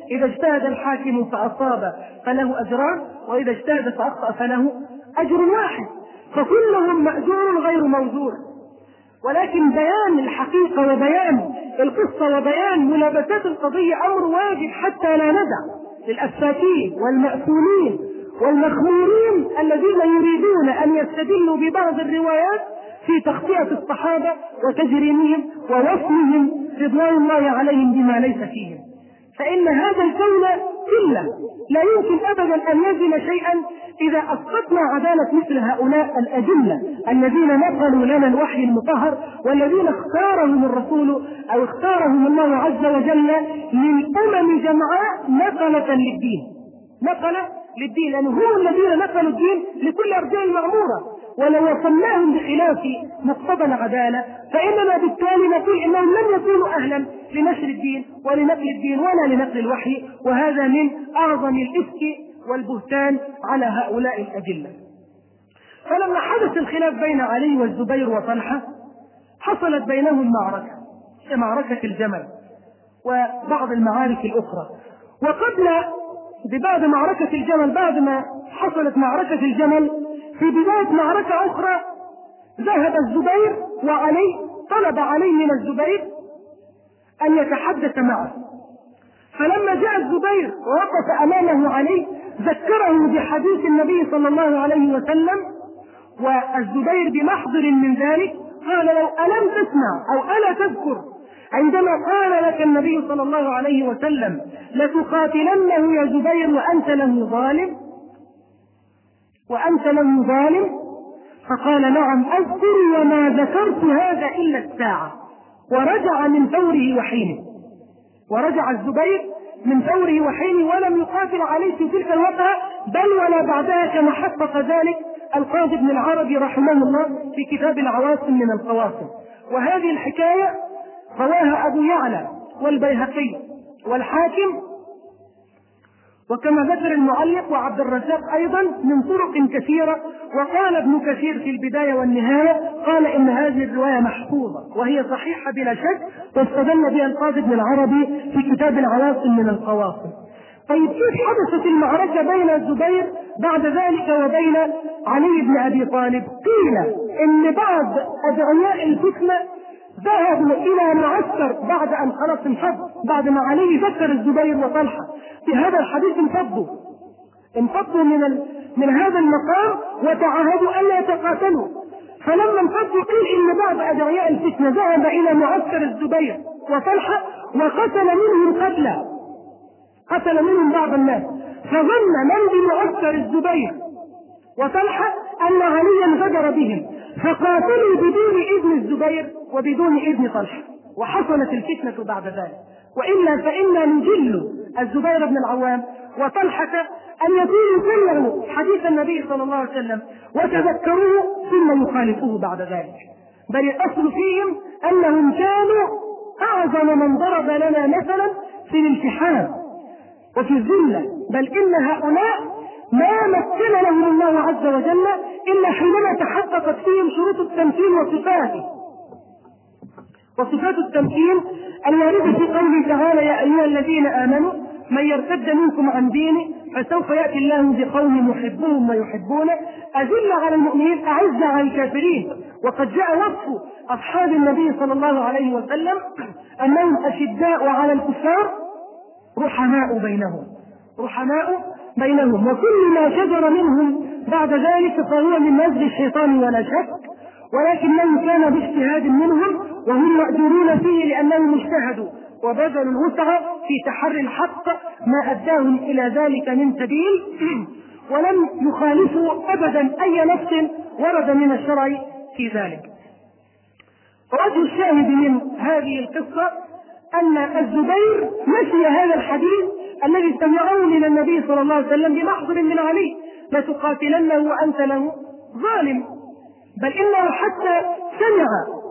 إذا اجتهد الحاكم فأصاب فله أجران، وإذا اجتهد فأخطأ فله أجر واحد، فكلهم مأجور غير موزور. ولكن بيان الحقيقة وبيان القصة وبيان ملابسات القضية أمر واجب حتى لا ندع للأفاكين والمأثومين والمخمورين الذين يريدون أن يستدلوا ببعض الروايات في تخطئة الصحابة وتجريمهم ووصمهم رضوان الله عليهم بما ليس فيهم. فإن هذا الكون كله لا يمكن أبدا أن يزن شيئا إذا أسقطنا عدالة مثل هؤلاء الأجلة الذين نقلوا لنا الوحي المطهر، والذين اختارهم الرسول أو اختارهم الله عز وجل للأمم جمعاء نقلة للدين، نقلة للدين، لأنهم هم الذين نقلوا الدين لكل أرجاء المعمورة. ولو وصلناهم بخلاف مقتضى العدالة فإننا بالتالي نقول إنهم لم يكونوا أهلا لنشر الدين ولنقل الدين ولا لنقل الوحي، وهذا من أعظم الإفك والبهتان على هؤلاء الأجلة. فلما حدث الخلاف بين علي والزبير وطلحة حصلت بينهم معركة، هي معركة الجمل وبعض المعارك الأخرى. وقبل ببعد معركة الجمل، بعد ما حصلت معركة الجمل، في بداية معركة أخرى ذهب الزبير وعلي، طلب علي من الزبير أن يتحدث معه. فلما جاء الزبير ووقف أمامه علي ذكره بحديث النبي صلى الله عليه وسلم، والزبير بمحضر من ذلك قال لو ألم تسمع أو ألا تذكر عندما قال لك النبي صلى الله عليه وسلم لتقاتلنه يا زبير وأنت له ظالم وأنت له ظالم؟ فقال نعم أذكر وما ذكرت هذا إلا الساعة. ورجع من فوره وحينه، ورجع الزبير من فوره وحينه ولم يقاتل عليه في تلك الوقعة بل ولا بعدها، كما حقق ذلك القاضي ابن العربي رحمه الله في كتاب العواصم من القواصم. وهذه الحكاية رواها أبو يعلى والبيهقي والحاكم، وكما ذكر المعلق وعبد الرزاق أيضا من طرق كثيرة. وقال ابن كثير في البداية والنهاية قال إن هذه الرواية محفوظة وهي صحيحة بلا شك، واستدل بها القاضي ابن العربي في كتاب العواصم من القواصم. طيب كيف حدثت المعركة بين الزبير بعد ذلك وبين علي بن أبي طالب؟ قيل إن بعض أدعياء الفتنة ذهبوا إلى معسكر بعد أن خلص انفض، بعد ما علي ذكر الزبير وطلحة في هذا الحديث انفضوا انفضوا من ال... من هذا المقام وتعاهدوا ألا يتقاتلوا. فلما انفضوا قيل إن بعض أدعياء الفتنة ذهب إلى معسكر الزبير وطلحة وقتل منهم قتلى، قتل منهم بعض الناس، فظن من بمعسكر الزبير وطلحة أن عليا غدر بهم فقاتلوا بدون إذن الزبير وبدون إذن طلحة، وحصلت الفتنة بعد ذلك. وإلا فإنا نجل الزبير بن العوام وطلحة أن يكونوا سمعوا حديث النبي صلى الله عليه وسلم وتذكروه ثم يخالفوه بعد ذلك، بل الأصل فيهم أنهم كانوا أعظم من ضرب لنا مثلا في الالتحام وفي الذلة، بل إن هؤلاء ما مثل لهم الله عز وجل إلا حينما تحققت فيهم شروط التمكين وصفاته وصفات التمكين الواردة في قوله تعالى يا أيها الذين آمنوا من يرتد منكم عن دينه فسوف يأتي الله بقوم يحبهم ويحبونه أذل على المؤمنين أعز على الكافرين. وقد جاء وصف أصحاب النبي صلى الله عليه وسلم أنهم أشداء على الكفار رحماء بينهم رحماء بينهم وكل ما شجر منهم بعد ذلك فهو من نزغ الشيطان ولا شك، ولكنه كان باجتهاد منهم وهم مأجورون فيه لأنهم اجتهدوا وبذلوا الوسع في تحري الحق ما أداهم إلى ذلك من سبيل، ولم يخالفوا أبدا أي نص ورد من الشرع في ذلك. وجه الشاهد من هذه القصة أن الزبير نسي هذا الحديث الذي سمعه من النبي صلى الله عليه وسلم بمحضر من علي لتقاتلنه وأنت له ظالم، بل إنه حتى سمع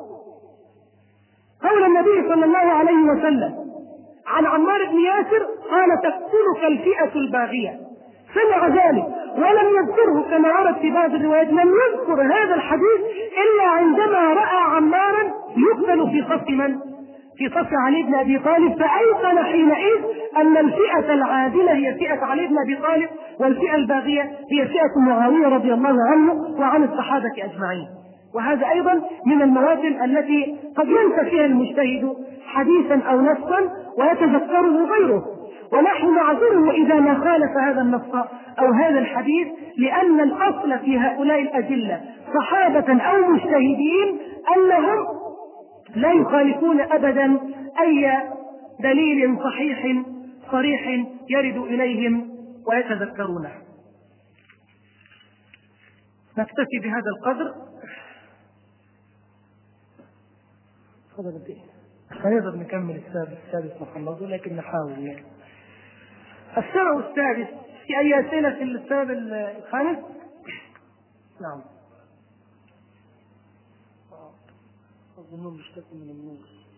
قول النبي صلى الله عليه وسلم عن عمار بن ياسر قال تقتلك الفئة الباغية، سمع ذلك ولم يذكره كما ورد في بعض الروايات، لم يذكر هذا الحديث إلا عندما رأى عمارا يقتل في صف من؟ في صف علي بن أبي طالب، فأيقن حينئذ أن الفئة العادلة هي فئة علي بن أبي طالب، والفئة الباغية هي فئة معاوية رضي الله عنه وعن الصحابة أجمعين. وهذا أيضا من المواد التي قد ينسى فيها المجتهد حديثا أو نصا ويتذكره غيره، ونحن نعذره إذا ما خالف هذا النص أو هذا الحديث، لأن الأصل في هؤلاء الأدلة صحابة أو مجتهدين أنهم لا يخالفون أبدا أي دليل صحيح صريح يرد إليهم ويتذكرونه. نكتفي بهذا القدر. هنقدر نكمل السادس السادس نخلصه، لكن نحاول يعني. السبب السادس، في أي أسئلة في السبب الخامس؟ نعم. أظن مشتكي من النور.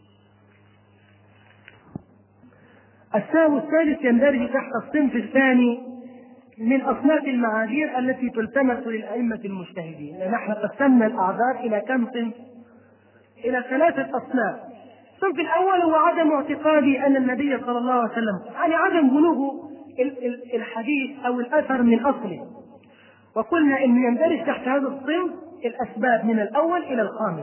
السبب الثالث يندرج تحت الصنف الثاني من أصناف المعاذير التي تلتمس للأئمة المجتهدين. نحن قسمنا الأعذار إلى كم صنف؟ إلى ثلاثة أصناف. الصنف الأول هو عدم اعتقادي أن النبي صلى الله عليه وسلم، يعني عدم بلوغ الحديث أو الأثر من أصله، وقلنا إنه يندرج تحت هذا الصنف الأسباب من الأول إلى الخامس،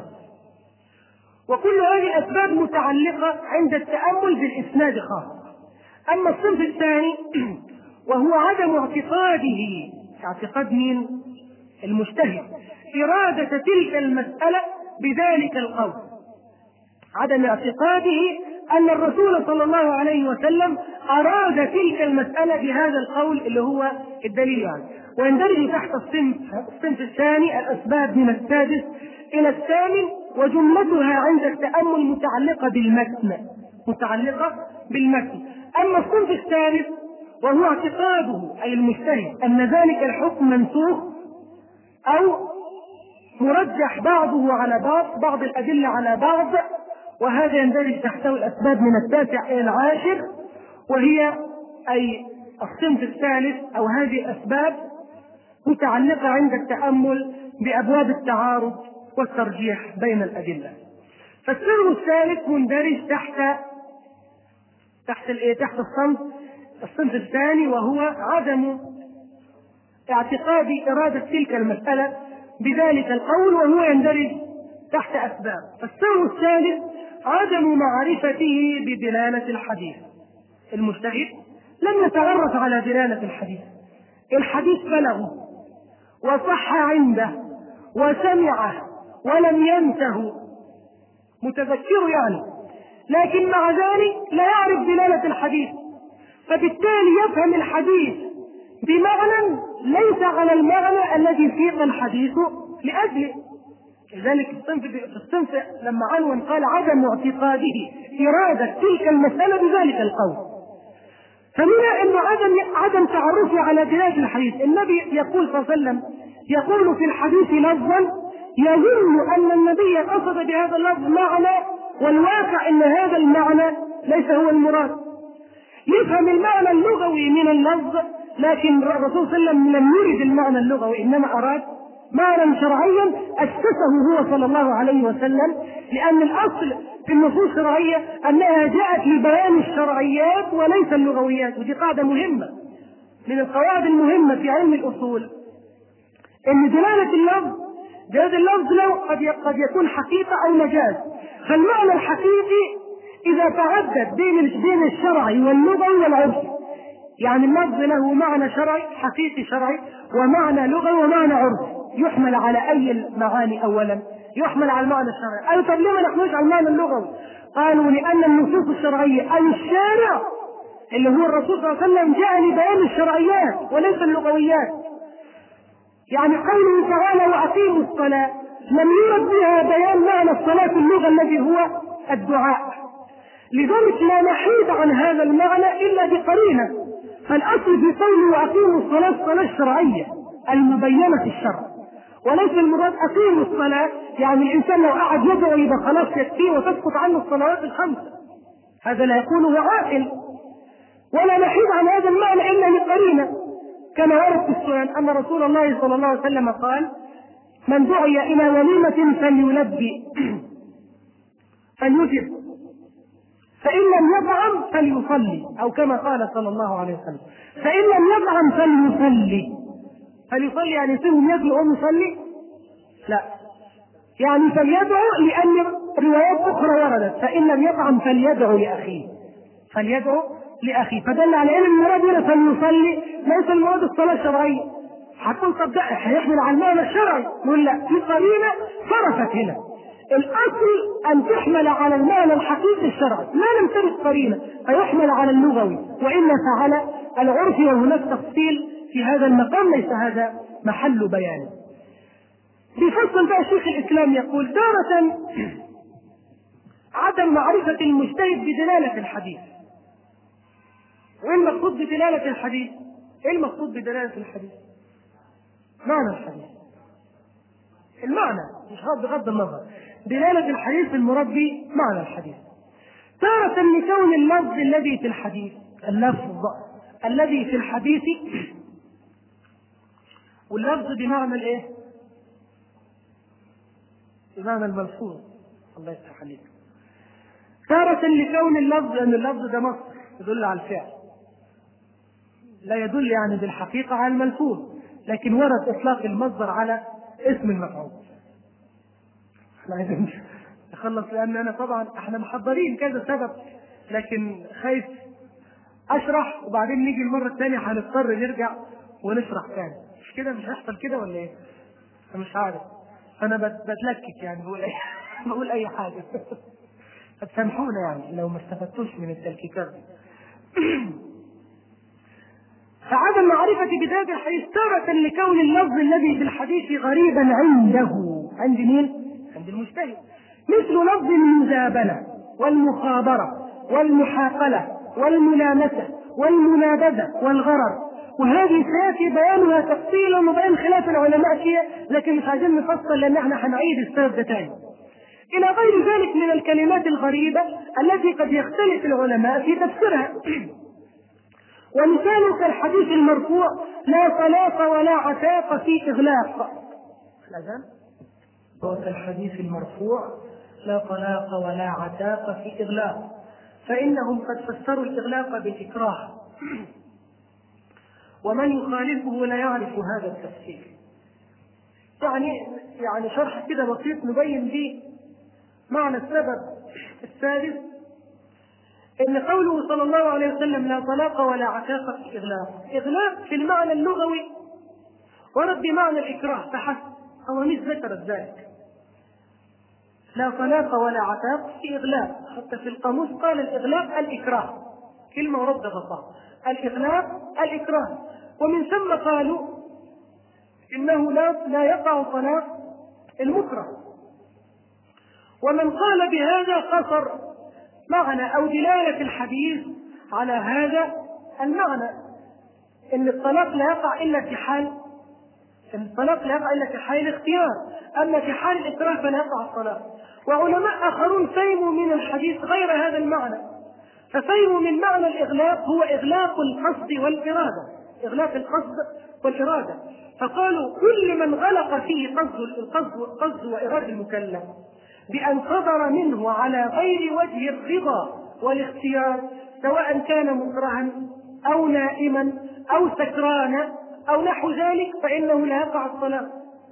وكل هذه الأسباب متعلقة عند التأمل بالإسناد خاصة. أما الصنف الثاني وهو عدم اعتقاده، اعتقاد مين؟ المجتهد، إرادة تلك المسألة بذلك القول، عدم اعتقاده أن الرسول صلى الله عليه وسلم أراد تلك المسألة بهذا القول اللي هو الدليل يعني. ويندرج تحت الصنف الصنف الثاني الأسباب من السادس إلى الثامن، وجملتها عند التأمل متعلقة بالمتن متعلقة بالمتن. أما الصنف الثالث وهو اعتقاده أي المجتهد أن ذلك الحكم منسوخ أو مرجح بعضه على بعض، بعض الأدلة على بعض، وهذا يندرج تحته الأسباب من التاسع إلى العاشر، وهي أي الصنف الثالث أو هذه الأسباب متعلقة عند التأمل بأبواب التعارض والترجيح بين الأدلة. فالسر الثالث مندرج تحت تحت الايه تحت الصنف الصنف الثاني، وهو عدم اعتقاد إرادة تلك المسألة بذلك القول، وهو يندرج تحت أسباب. فالسر الثالث عدم معرفته بدلالة الحديث. المجتهد لم يتعرف على دلالة الحديث، الحديث بلغه وصح عنده وسمعه ولم ينته، متذكره يعني، لكن مع ذلك لا يعرف دلالة الحديث، فبالتالي يفهم الحديث بمعنى ليس على المعنى الذي سيق الحديث لأجله. لذلك الصنف الصنف لما عنون قال عدم اعتقاده إرادة تلك المسألة بذلك القول، فمنها أنه عدم عدم تعرفه على دلالة الحديث. النبي يقول صلى الله عليه وسلم يقول في الحديث لفظا يظن أن النبي قصد بهذا اللفظ معنى، والواقع أن هذا المعنى ليس هو المراد. يفهم المعنى اللغوي من اللفظ، لكن الرسول صلى الله عليه وسلم لم يرد المعنى اللغوي، إنما أراد معنى شرعيا أسسه هو صلى الله عليه وسلم، لأن الأصل في النصوص الشرعية أنها جاءت لبيان الشرعيات وليس اللغويات. ودي قاعدة مهمة من القواعد المهمة في علم الأصول، أن دلالة اللفظ دلالة اللفظ له قد قد يكون حقيقة أو مجاز، فالمعنى الحقيقي إذا تعدد بين بين الشرعي واللغوي والعرفي، يعني اللفظ له معنى شرعي حقيقي شرعي ومعنى لغوي ومعنى عرفي، يحمل على أي المعاني؟ أولا يحمل على المعنى الشرعي. قالوا طب لما نحملش على المعنى اللغوي؟ قالوا لأن النصوص الشرعية أي الشارع اللي هو الرسول صلى الله عليه وسلم جاء لبيان الشرعيات وليس اللغويات. يعني قوله تعالى وأقيموا الصلاة لم يرد بها بيان معنى الصلاة في اللغة الذي هو الدعاء، لذلك لا نحيد عن هذا المعنى إلا بقرينة. فالأصل في قوله وأقيموا الصلاة الصلاة الشرعية المبينة في الشرع، وليس المراد أقيموا الصلاة يعني الإنسان لو قعد يدعو يبقى خلاص يكفيه وتسقط عنه الصلوات الخمس، هذا لا يكون عاقل. ولا نحيد عن هذا المعنى إلا لقرينة، كما ورد في السنن أن رسول الله صلى الله عليه وسلم قال من دعي إلى وليمة فليلبي فليجب فإن لم يطعم فليصلي، أو كما قال صلى الله عليه وسلم فإن لم يطعم فليصلي. فليصلي يعني يسيبهم ياكلوا وهم يصلي؟ لا، يعني فليدعو، لأن روايات أخرى وردت فإن لم يطعم فليدعو لأخيه، فليدعو لأخيه، فدل على أن المراد هنا فليصلي ليس المراد الصلاة الشرعية. هتقول طب ده هيحمل على المعنى الشرعي، نقول لا، في قرينة صرفت هنا. الأصل أن تحمل على المعنى الحقيقي الشرعي، ما لم ترد قرينة فيحمل على اللغوي، وإلا فعلى العرفي، وهناك تفصيل في هذا المقام ليس هذا محل بيانه. بفصل بقى شيخ الإسلام يقول: تارة عدم معرفة المجتهد بدلالة الحديث. وإيه المقصود بدلالة الحديث؟ إيه المقصود بدلالة الحديث؟ معنى الحديث، المعنى، مش بغض النظر. دلالة الحديث المراد به معنى الحديث. تارة لكون اللفظ الذي في الحديث، اللفظ الذي في الحديث، واللفظ بمعنى الايه؟ بمعنى الملفوظ. الله يفتح عليك. تارة لكون اللفظ، لأن اللفظ ده مصدر يدل على الفعل، لا يدل يعني بالحقيقة على الملفوظ، لكن ورد إطلاق المصدر على اسم المفعول. احنا عايزين نخلص، لأن أنا طبعا احنا محضرين كذا سبب، لكن خايف أشرح وبعدين نيجي المرة الثانية هنضطر نرجع ونشرح ثاني. مش كده؟ مش هيحصل كده ولا إيه؟ أنا مش عارف، أنا بتلكك يعني، بقول أي بقول أي حاجة. هتسامحونا يعني لو ما استفدتوش من التلكيكات. فعدم معرفة بداية الحديث تارة لكون اللفظ الذي في الحديث غريبا عنده، عند مين؟ عند المجتهد، مثل لفظ المزابنة والمخابرة والمحاقلة والملامسة والمنابذة والغرر، وهذه سيأتي بيانها تفصيلا وبيان خلاف العلماء فيها، لكن مش عايزين نفصل لأن احنا هنعيد السبب ده تاني. إلى غير ذلك من الكلمات الغريبة التي قد يختلف العلماء في تفسيرها. ومثال كالحديث المرفوع: لا طلاق ولا عتاق في إغلاق. الأذان هو كالحديث المرفوع: لا طلاق ولا عتاق في إغلاق، فإنهم قد فسروا الإغلاق بالإكراه، ومن يخالفه لا يعرف هذا التفسير. يعني يعني شرح كده بسيط نبين به معنى السبب السادس، إن قوله صلى الله عليه وسلم: لا طلاق ولا عتاق في إغلاق. إغلاق في المعنى اللغوي ورد بمعنى الإكراه فحسب، قواميس ذكرت ذلك. لا طلاق ولا عتاق في إغلاق، حتى في القاموس قال الإغلاق الإكراه، كلمة ورد بساطة، الإغلاق الإكراه. ومن ثم قالوا إنه لا لا يقع طلاق المكره. ومن قال بهذا قصر معنى أو دلالة الحديث على هذا المعنى، إن الطلاق لا يقع إلا في حال إن الطلاق لا يقع إلا في حال الاختيار، أما في حال الإكراه فلا يقع الطلاق. وعلماء آخرون فهموا من الحديث غير هذا المعنى، ففهموا من معنى الإغلاق هو إغلاق القصد والإرادة، إغلاق القصد والإرادة، فقالوا: كل من غلق فيه قصد القصد والقصد وإرادة المكلف بأن صدر منه على غير وجه الرضا والاختيار، سواء كان مكرها أو نائما أو سكرانا أو نحو ذلك، فإنه لا يقع الطلاق.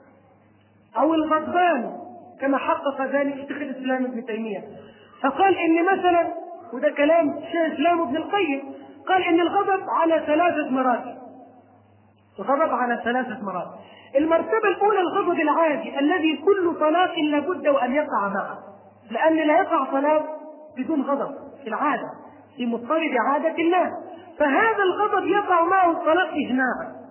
أو الغضبان كما حقق ذلك شيخ الإسلام ابن تيمية، فقال إن مثلا، وده كلام شيخ الإسلام ابن القيم، قال إن الغضب على ثلاثة مراتب. الغضب على ثلاثة مراتب. المرتبة الأولى الغضب العادي الذي كل طلاق لابد وأن يقع معه، لأن لا يقع طلاق بدون غضب في العادة، في مضطرد عادة الناس، فهذا الغضب يقع معه الطلاق إجماعا.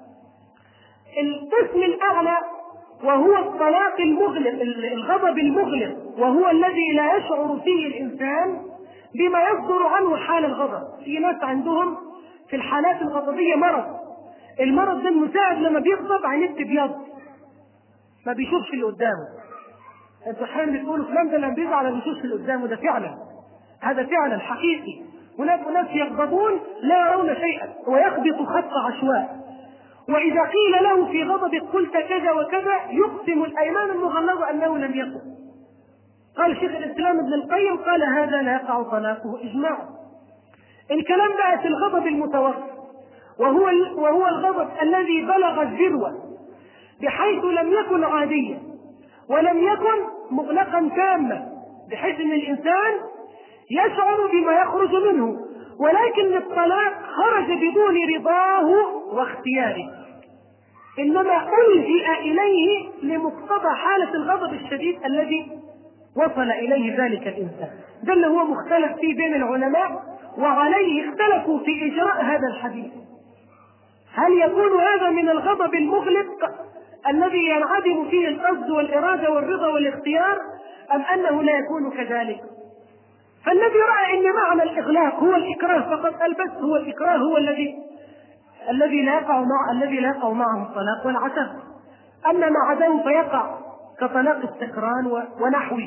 القسم الأعلى وهو الطلاق المغلق، الغضب المغلق، وهو الذي لا يشعر فيه الإنسان بما يصدر عنه حال الغضب. في ناس عندهم في الحالات الغضبية مرض، المرض ده المساعد لما بيغضب عينيه بتبيض، ما بيشوفش اللي قدامه. انتوا احيانا بتقولوا فلان ده لما بيزعل ما بيشوفش اللي قدامه، ده فعلا، هذا فعلا حقيقي. هناك ناس يغضبون لا يرون شيئا ويخبط خط عشواء، وإذا قيل له في غضبك قلت كذا وكذا يقسم الأيمان المغلظة أنه لم يقل. قال شيخ الإسلام ابن القيم قال هذا لا يقع طلاقه إجماعا. الكلام بقى في الغضب المتوسط، وهو وهو الغضب الذي بلغ الذروة بحيث لم يكن عاديا ولم يكن مغلقا تاما، بحيث ان الانسان يشعر بما يخرج منه، ولكن الطلاق خرج بدون رضاه واختياره، انما ألجئ اليه لمقتضى حالة الغضب الشديد الذي وصل اليه ذلك الانسان. ده اللي هو مختلف فيه بين العلماء، وعليه اختلفوا في اجراء هذا الحديث. هل يكون هذا من الغضب المغلق الذي ينعدم فيه القصد والإرادة والرضا والاختيار، أم أنه لا يكون كذلك؟ فالذي رأى أن معنى الإغلاق هو الإكراه فقط، قال بس هو الإكراه هو الذي الذي لا يقع مع الذي لا يقع معه الطلاق والعتاب، أما ما عداه فيقع كطلاق السكران ونحوه.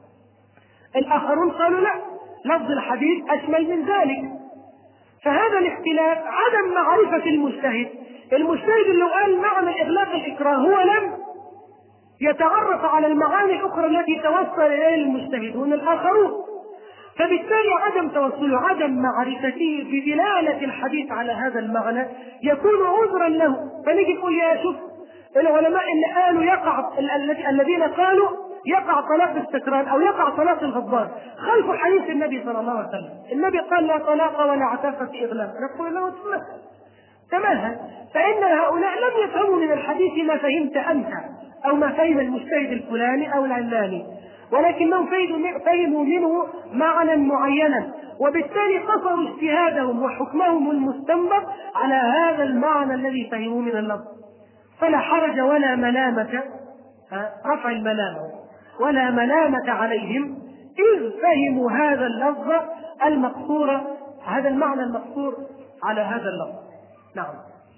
الآخرون قالوا لا، لفظ الحديث أشمل من ذلك. فهذا الاختلاف عدم معرفة المجتهد. المجتهد اللي قال معنى الإغلاق الإكراه هو لم يتعرف على المعاني الأخرى التي توصل إليها المجتهدون الآخرون، فبالتالي عدم توصله، عدم معرفته بدلالة الحديث على هذا المعنى يكون عذرا له. فنيجي نقول يا شوف العلماء اللي قالوا يقع الذين قالوا يقع طلاق السكران او يقع طلاق الغضبان خلفوا حديث النبي صلى الله عليه وسلم. النبي قال لا طلاق ولا عتاق في اغلاق، نقول له تمهل، فان هؤلاء لم يفهموا من الحديث ما فهمت انت او ما فهم المجتهد الفلاني او العلاني، ولكنهم فهموا منه معنى معينا، وبالتالي قصروا اجتهادهم وحكمهم المستنبط على هذا المعنى الذي فهموه من اللفظ. فلا حرج ولا ملامة، رفع الملامة ولا ملامة عليهم إذ فهموا هذا اللفظ المقصور، هذا المعنى المقصور على هذا اللفظ. نعم.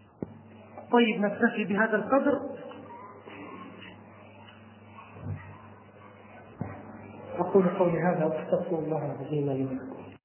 طيب نكتفي بهذا القدر. أقول قولي هذا وأستغفر الله العظيم لي ولكم.